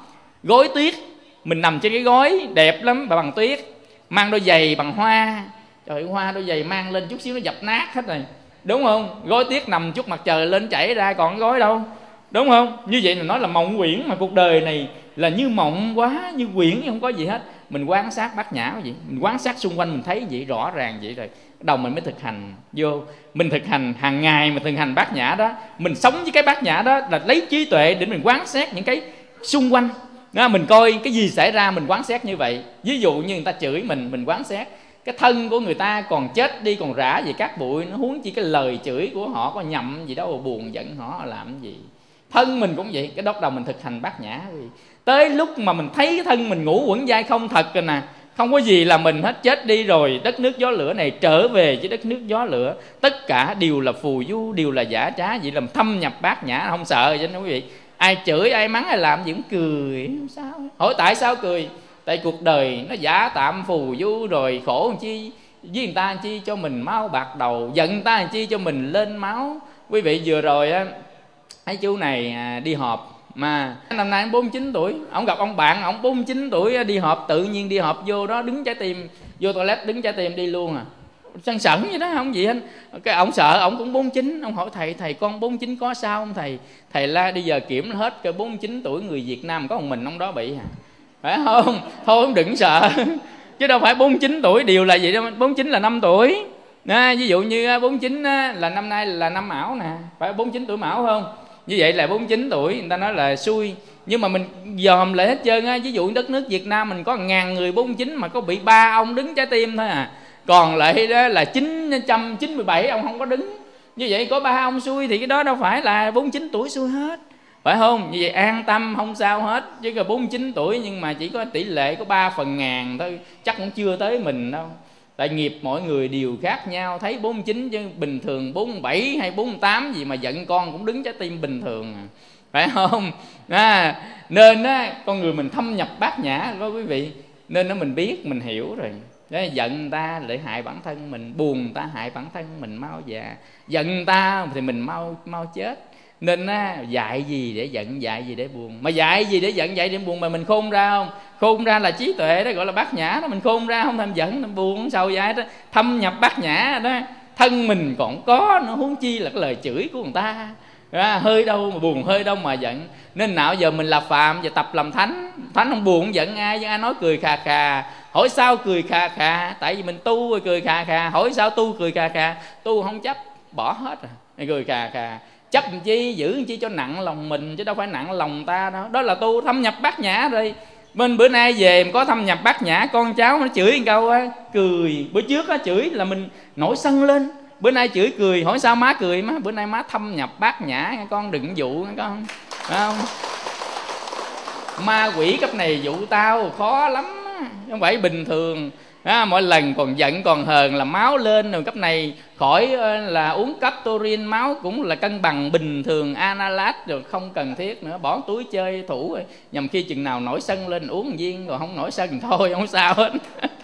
Gối tuyết, mình nằm trên cái gối đẹp lắm bằng tuyết, mang đôi giày bằng hoa. Trời ơi, hoa đôi giày mang lên chút xíu nó dập nát hết rồi, đúng không? Gối tuyết nằm chút mặt trời lên chảy ra còn gối đâu, đúng không? Như vậy là nói là mộng quyển, mà cuộc đời này là như mộng quá, như quyển không có gì hết. Mình quan sát bát nhã vậy, mình quan sát xung quanh mình thấy vậy rõ ràng vậy rồi, bắt đầu mình mới thực hành vô. Mình thực hành hàng ngày, mình thực hành bát nhã đó, mình sống với cái bát nhã đó là lấy trí tuệ để mình quan sát những cái xung quanh đó, mình coi cái gì xảy ra mình quán xét như vậy. Ví dụ như người ta chửi mình, mình quán xét cái thân của người ta còn chết đi, còn rã về cát bụi, nó huống chi cái lời chửi của họ có nhậm gì đâu, buồn giận họ làm gì. Thân mình cũng vậy, cái đó đầu mình thực hành bát nhã. Tới lúc mà mình thấy cái thân mình ngũ uẩn giai không thật rồi nè, không có gì là mình hết, chết đi rồi, đất nước gió lửa này trở về với đất nước gió lửa, tất cả đều là phù du, đều là giả trá. Vậy làm thâm nhập bát nhã không sợ chứ quý vị. Ai chửi, ai mắng, ai làm gì cũng cười, không sao. Hỏi tại sao cười? Tại cuộc đời nó giả tạm phù du rồi, khổ làm chi với người ta làm chi cho mình máu bạc đầu, giận người ta làm chi cho mình lên máu. Quý vị vừa rồi á, thấy chú này đi họp, mà năm nay bốn mươi chín tuổi, ông gặp ông bạn ông bốn mươi chín tuổi đi họp, tự nhiên đi họp vô đó đứng trái tim, vô toilet đứng trái tim đi luôn à. Sân sẩn vậy đó, không gì hết. Cái ông sợ, ông cũng bốn mươi chín, ông hỏi thầy, thầy con bốn mươi chín có sao không thầy? Thầy la bây giờ kiểm hết cái bốn mươi chín tuổi người Việt Nam có một mình ông đó bị hả? Phải không? Thôi đừng sợ. Chứ đâu phải bốn mươi chín tuổi đều là vậy đâu, bốn mươi chín là năm tuổi. À, ví dụ như bốn mươi chín là năm nay là năm Mão nè, phải bốn mươi chín tuổi Mão không? Như vậy là bốn mươi chín tuổi, người ta nói là xui. Nhưng mà mình dòm lại hết trơn á. Ví dụ đất nước Việt Nam mình có ngàn người bốn mươi chín mà có bị ba ông đứng trái tim thôi à. Còn lại đó là chín trăm chín mươi bảy ông không có đứng. Như vậy có ba ông xui thì cái đó đâu phải là bốn mươi chín tuổi xui hết, phải không? Như vậy an tâm không sao hết. Chứ là bốn mươi chín tuổi nhưng mà chỉ có tỷ lệ có ba phần ngàn thôi, chắc cũng chưa tới mình đâu. Tại nghiệp mỗi người đều khác nhau. Thấy bốn mươi chín chứ bình thường bốn mươi bảy hay bốn mươi tám gì mà giận con cũng đứng trái tim bình thường à, phải không? À, nên á, con người mình thâm nhập bát nhã đó quý vị. Nên nó mình biết, mình hiểu rồi. Đấy, giận người ta để hại bản thân mình, buồn người ta hại bản thân mình mau già, giận người ta thì mình mau mau chết. Nên á, dạy gì để giận, dạy gì để buồn. Mà dạy gì để giận, dạy để buồn mà mình khôn ra không? Khôn ra là trí tuệ đó, gọi là bát nhã đó. Mình khôn ra không tham giận, tham buồn, không sầu dại đó, thâm nhập bát nhã đó. Thân mình còn có, nó huống chi là cái lời chửi của người ta. À, hơi đâu mà buồn, hơi đâu mà giận. Nên nào giờ mình là phàm và tập làm thánh. Thánh không buồn không giận ai, chứ ai nói cười khà khà. Hỏi sao cười khà khà? Tại vì mình tu rồi cười khà khà. Hỏi sao tu cười khà khà? Tu không chấp, bỏ hết rồi, cười khà khà. Chấp làm chi, giữ làm chi cho nặng lòng mình, chứ đâu phải nặng lòng ta đâu. Đó là tu thâm nhập bát nhã rồi. Bên bữa nay về có thâm nhập bát nhã, con cháu nó chửi một câu á, cười. Bữa trước á chửi là mình nổi sân lên, bữa nay chửi cười. Hỏi sao má cười? Má bữa nay má thâm nhập bát nhã, con đừng dụ con, phải không? Ma quỷ cấp này dụ tao khó lắm, không phải bình thường. À, mỗi lần còn giận còn hờn là máu lên rồi. Cấp này khỏi là uống Captorin, máu cũng là cân bằng bình thường, Analat rồi, không cần thiết nữa, bỏ túi chơi thủ rồi. Nhằm khi chừng nào nổi sân lên uống một viên, rồi không nổi sân thôi không sao hết.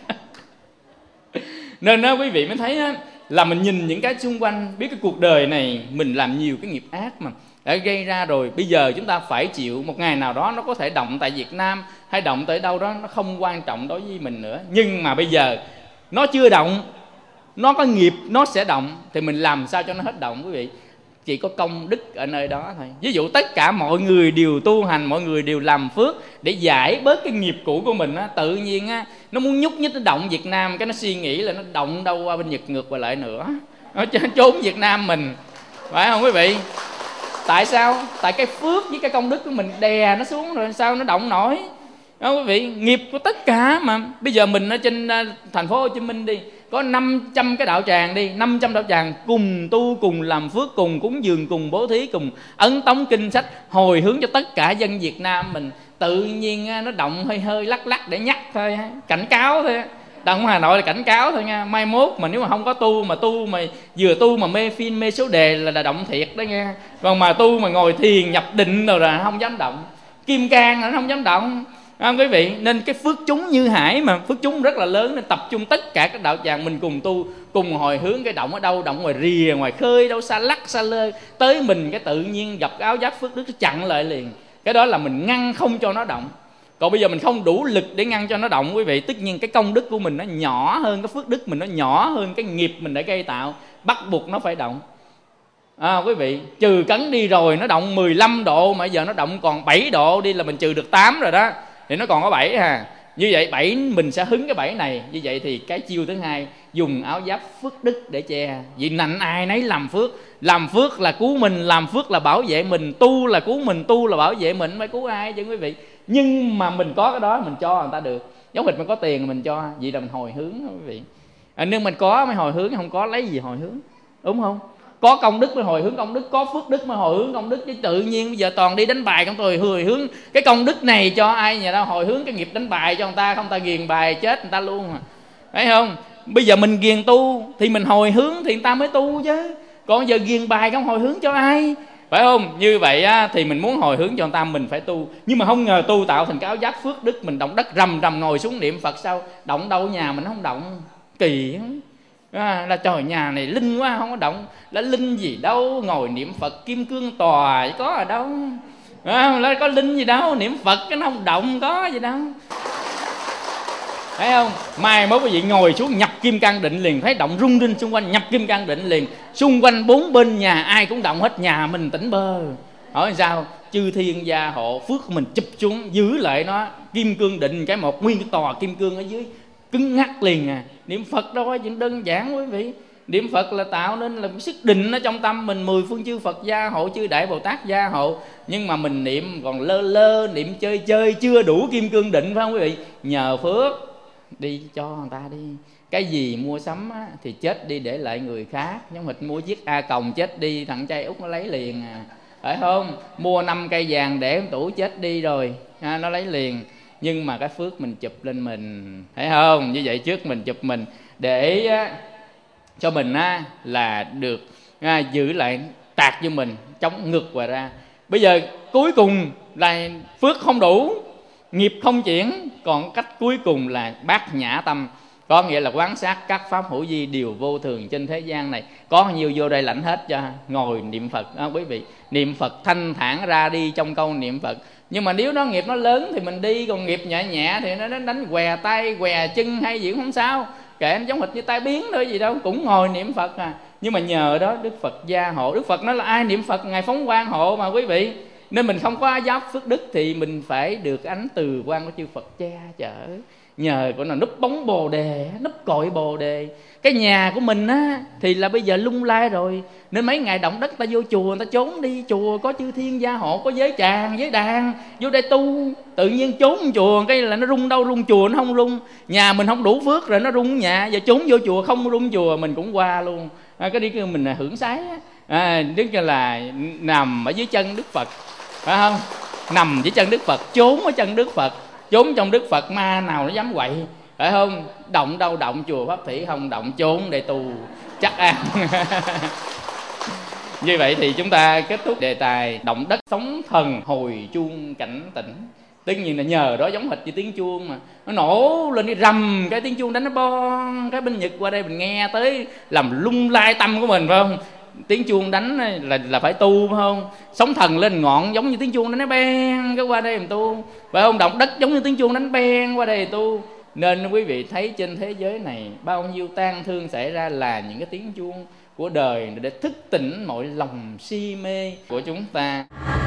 Nên đó quý vị mới thấy á, là mình nhìn những cái xung quanh, biết cái cuộc đời này mình làm nhiều cái nghiệp ác mà đã gây ra rồi. Bây giờ chúng ta phải chịu, một ngày nào đó nó có thể động tại Việt Nam hay động tới đâu đó, nó không quan trọng đối với mình nữa. Nhưng mà bây giờ nó chưa động, nó có nghiệp nó sẽ động, thì mình làm sao cho nó hết động quý vị? Chỉ có công đức ở nơi đó thôi. Ví dụ tất cả mọi người đều tu hành, mọi người đều làm phước để giải bớt cái nghiệp cũ của mình á. Tự nhiên á, nó muốn nhúc nhích, nó động Việt Nam, cái nó suy nghĩ là nó động đâu qua bên Nhật ngược và lại nữa, nó trốn Việt Nam mình, phải không quý vị? Tại sao? Tại cái phước với cái công đức của mình đè nó xuống rồi, sao nó động nổi đó quý vị? Nghiệp của tất cả mà. Bây giờ mình ở trên thành phố Hồ Chí Minh đi, có năm trăm cái đạo tràng đi, năm trăm đạo tràng cùng tu, cùng làm phước, cùng cúng dường, cùng bố thí, cùng ấn tống kinh sách hồi hướng cho tất cả dân Việt Nam mình. Tự nhiên nó động hơi hơi lắc lắc để nhắc thôi, cảnh cáo thôi. Động Hà Nội là cảnh cáo thôi nha. Mai mốt mà nếu mà không có tu, mà tu mà vừa tu mà mê phim mê số đề là, là động thiệt đó nha. Còn mà tu mà ngồi thiền nhập định rồi là không dám động. Kim cang là nó không dám động, không quý vị? Nên cái phước chúng như hải mà, phước chúng rất là lớn, nên tập trung tất cả các đạo tràng mình cùng tu, cùng hồi hướng. Cái động ở đâu? Động ngoài rìa, ngoài khơi, đâu xa lắc xa lơ, tới mình cái tự nhiên gặp áo giáp phước đức chặn lại liền. Cái đó là mình ngăn không cho nó động. Còn bây giờ mình không đủ lực để ngăn cho nó động quý vị, tất nhiên cái công đức của mình nó nhỏ hơn, cái phước đức mình nó nhỏ hơn cái nghiệp mình đã gây tạo, bắt buộc nó phải động. À, quý vị, trừ cấn đi rồi nó động mười lăm độ mà giờ nó động còn bảy độ đi là mình trừ được tám rồi đó, thì nó còn có bảy ha. Như vậy bảy mình sẽ hứng cái bảy này. Như vậy thì cái chiêu thứ hai, dùng áo giáp phước đức để che. Vì nạnh ai nấy làm phước. Làm phước là cứu mình, làm phước là bảo vệ mình, tu là cứu mình, tu là bảo vệ mình, mới cứu ai chứ quý vị. Nhưng mà mình có cái đó mình cho người ta được. Giống mình mình có tiền mình cho, vậy là mình hồi hướng đó quý vị. À, nhưng mình có mới hồi hướng, không có lấy gì hồi hướng, đúng không? Có công đức mới hồi hướng công đức, có phước đức mới hồi hướng công đức. Chứ tự nhiên bây giờ toàn đi đánh bài không tôi hồi hướng cái công đức này cho ai nhà đâu, hồi hướng cái nghiệp đánh bài cho người ta, không ta ghiền bài chết người ta luôn mà, thấy không? Bây giờ mình ghiền tu thì mình hồi hướng thì người ta mới tu chứ, còn giờ ghiền bài không hồi hướng cho ai, phải không? Như vậy á, thì mình muốn hồi hướng cho người ta mình phải tu. Nhưng mà không ngờ tu tạo thành cái áo giáp phước đức, mình động đất rầm rầm ngồi xuống niệm Phật sao động đâu, nhà mình không động, kỳ lắm. À, là trời nhà này linh quá không có động, là linh gì đâu, ngồi niệm Phật kim cương tòa có ở đâu, à, là có linh gì đâu, niệm Phật cái nó không động có gì đâu, thấy không? Mai mới quý vị ngồi xuống nhập kim cang định liền, thấy động rung rinh xung quanh, nhập kim cang định liền, xung quanh bốn bên nhà ai cũng động hết, nhà mình tỉnh bơ. Hỏi sao? Chư thiên gia hộ, phước của mình chụp xuống giữ lại nó, kim cương định cái một nguyên cái tòa kim cương ở dưới cứng ngắc liền à. Niệm Phật đâu có chuyện đơn giản quý vị. Niệm Phật là tạo nên là sức định ở trong tâm mình, mười phương chư Phật gia hộ, chư Đại Bồ Tát gia hộ. Nhưng mà mình niệm còn lơ lơ, niệm chơi chơi chưa đủ kim cương định, phải không quý vị? Nhờ phước đi cho người ta đi. Cái gì mua sắm á, thì chết đi để lại người khác. Giống mình mua chiếc A Còng chết đi thằng trai út nó lấy liền à, phải không? Mua năm cây vàng để tủ chết đi rồi à, nó lấy liền. Nhưng mà cái phước mình chụp lên mình, thấy không? Như vậy trước mình chụp mình để á, cho mình á, là được à, giữ lại tạc cho mình, chống ngược ngoài ra. Bây giờ cuối cùng là phước không đủ, nghiệp không chuyển, còn cách cuối cùng là bát nhã tâm. Có nghĩa là quán sát các pháp hữu vi đều vô thường trên thế gian này. Có nhiều vô đây lãnh hết cho, ngồi niệm Phật à, quý vị. Niệm Phật thanh thản ra đi trong câu niệm Phật. Nhưng mà nếu nó nghiệp nó lớn thì mình đi, còn nghiệp nhẹ nhẹ thì nó đánh, đánh què tay, què chân hay gì cũng không sao. Kệ nó giống hệt như tai biến thôi gì đâu, cũng ngồi niệm Phật à. Nhưng mà nhờ đó Đức Phật gia hộ. Đức Phật nói là ai niệm Phật Ngài phóng quang hộ mà quý vị. Nên mình không có giáp phước đức thì mình phải được ánh từ quang của chư Phật che chở. Nhờ gọi là núp bóng bồ đề, núp cội bồ đề. Cái nhà của mình á thì là bây giờ lung lay rồi, nên mấy ngày động đất ta vô chùa người ta trốn đi. Chùa có chư thiên gia hộ, có giới tràng giới đàn, vô đây tu. Tự nhiên trốn chùa cái là nó rung đâu, rung chùa nó không rung. Nhà mình không đủ phước rồi nó rung nhà, giờ trốn vô chùa không rung chùa mình cũng qua luôn à. Cái đi mình là hưởng sái à, tức là nằm ở dưới chân Đức Phật, phải không? Nằm dưới chân Đức Phật, trốn ở chân Đức Phật, trốn trong Đức Phật ma nào nó dám quậy, phải không? Động đâu động, chùa Pháp Thủy không động, trốn để tu chắc ăn. Như vậy thì chúng ta kết thúc đề tài động đất sóng thần hồi chuông cảnh tỉnh. Tất nhiên là nhờ đó giống hệt như tiếng chuông mà nó nổ lên đi rầm, cái tiếng chuông đánh nó bon, cái bên Nhật qua đây mình nghe tới làm lung lay tâm của mình, phải không? Tiếng chuông đánh là là phải tu, phải không? Sóng thần lên ngọn giống như tiếng chuông đánh nó beng, cái qua đây mình tu, phải không? Động đất giống như tiếng chuông đánh beng, qua đây tu. Nên quý vị thấy trên thế giới này bao nhiêu tang thương xảy ra là những cái tiếng chuông của đời để thức tỉnh mọi lòng si mê của chúng ta.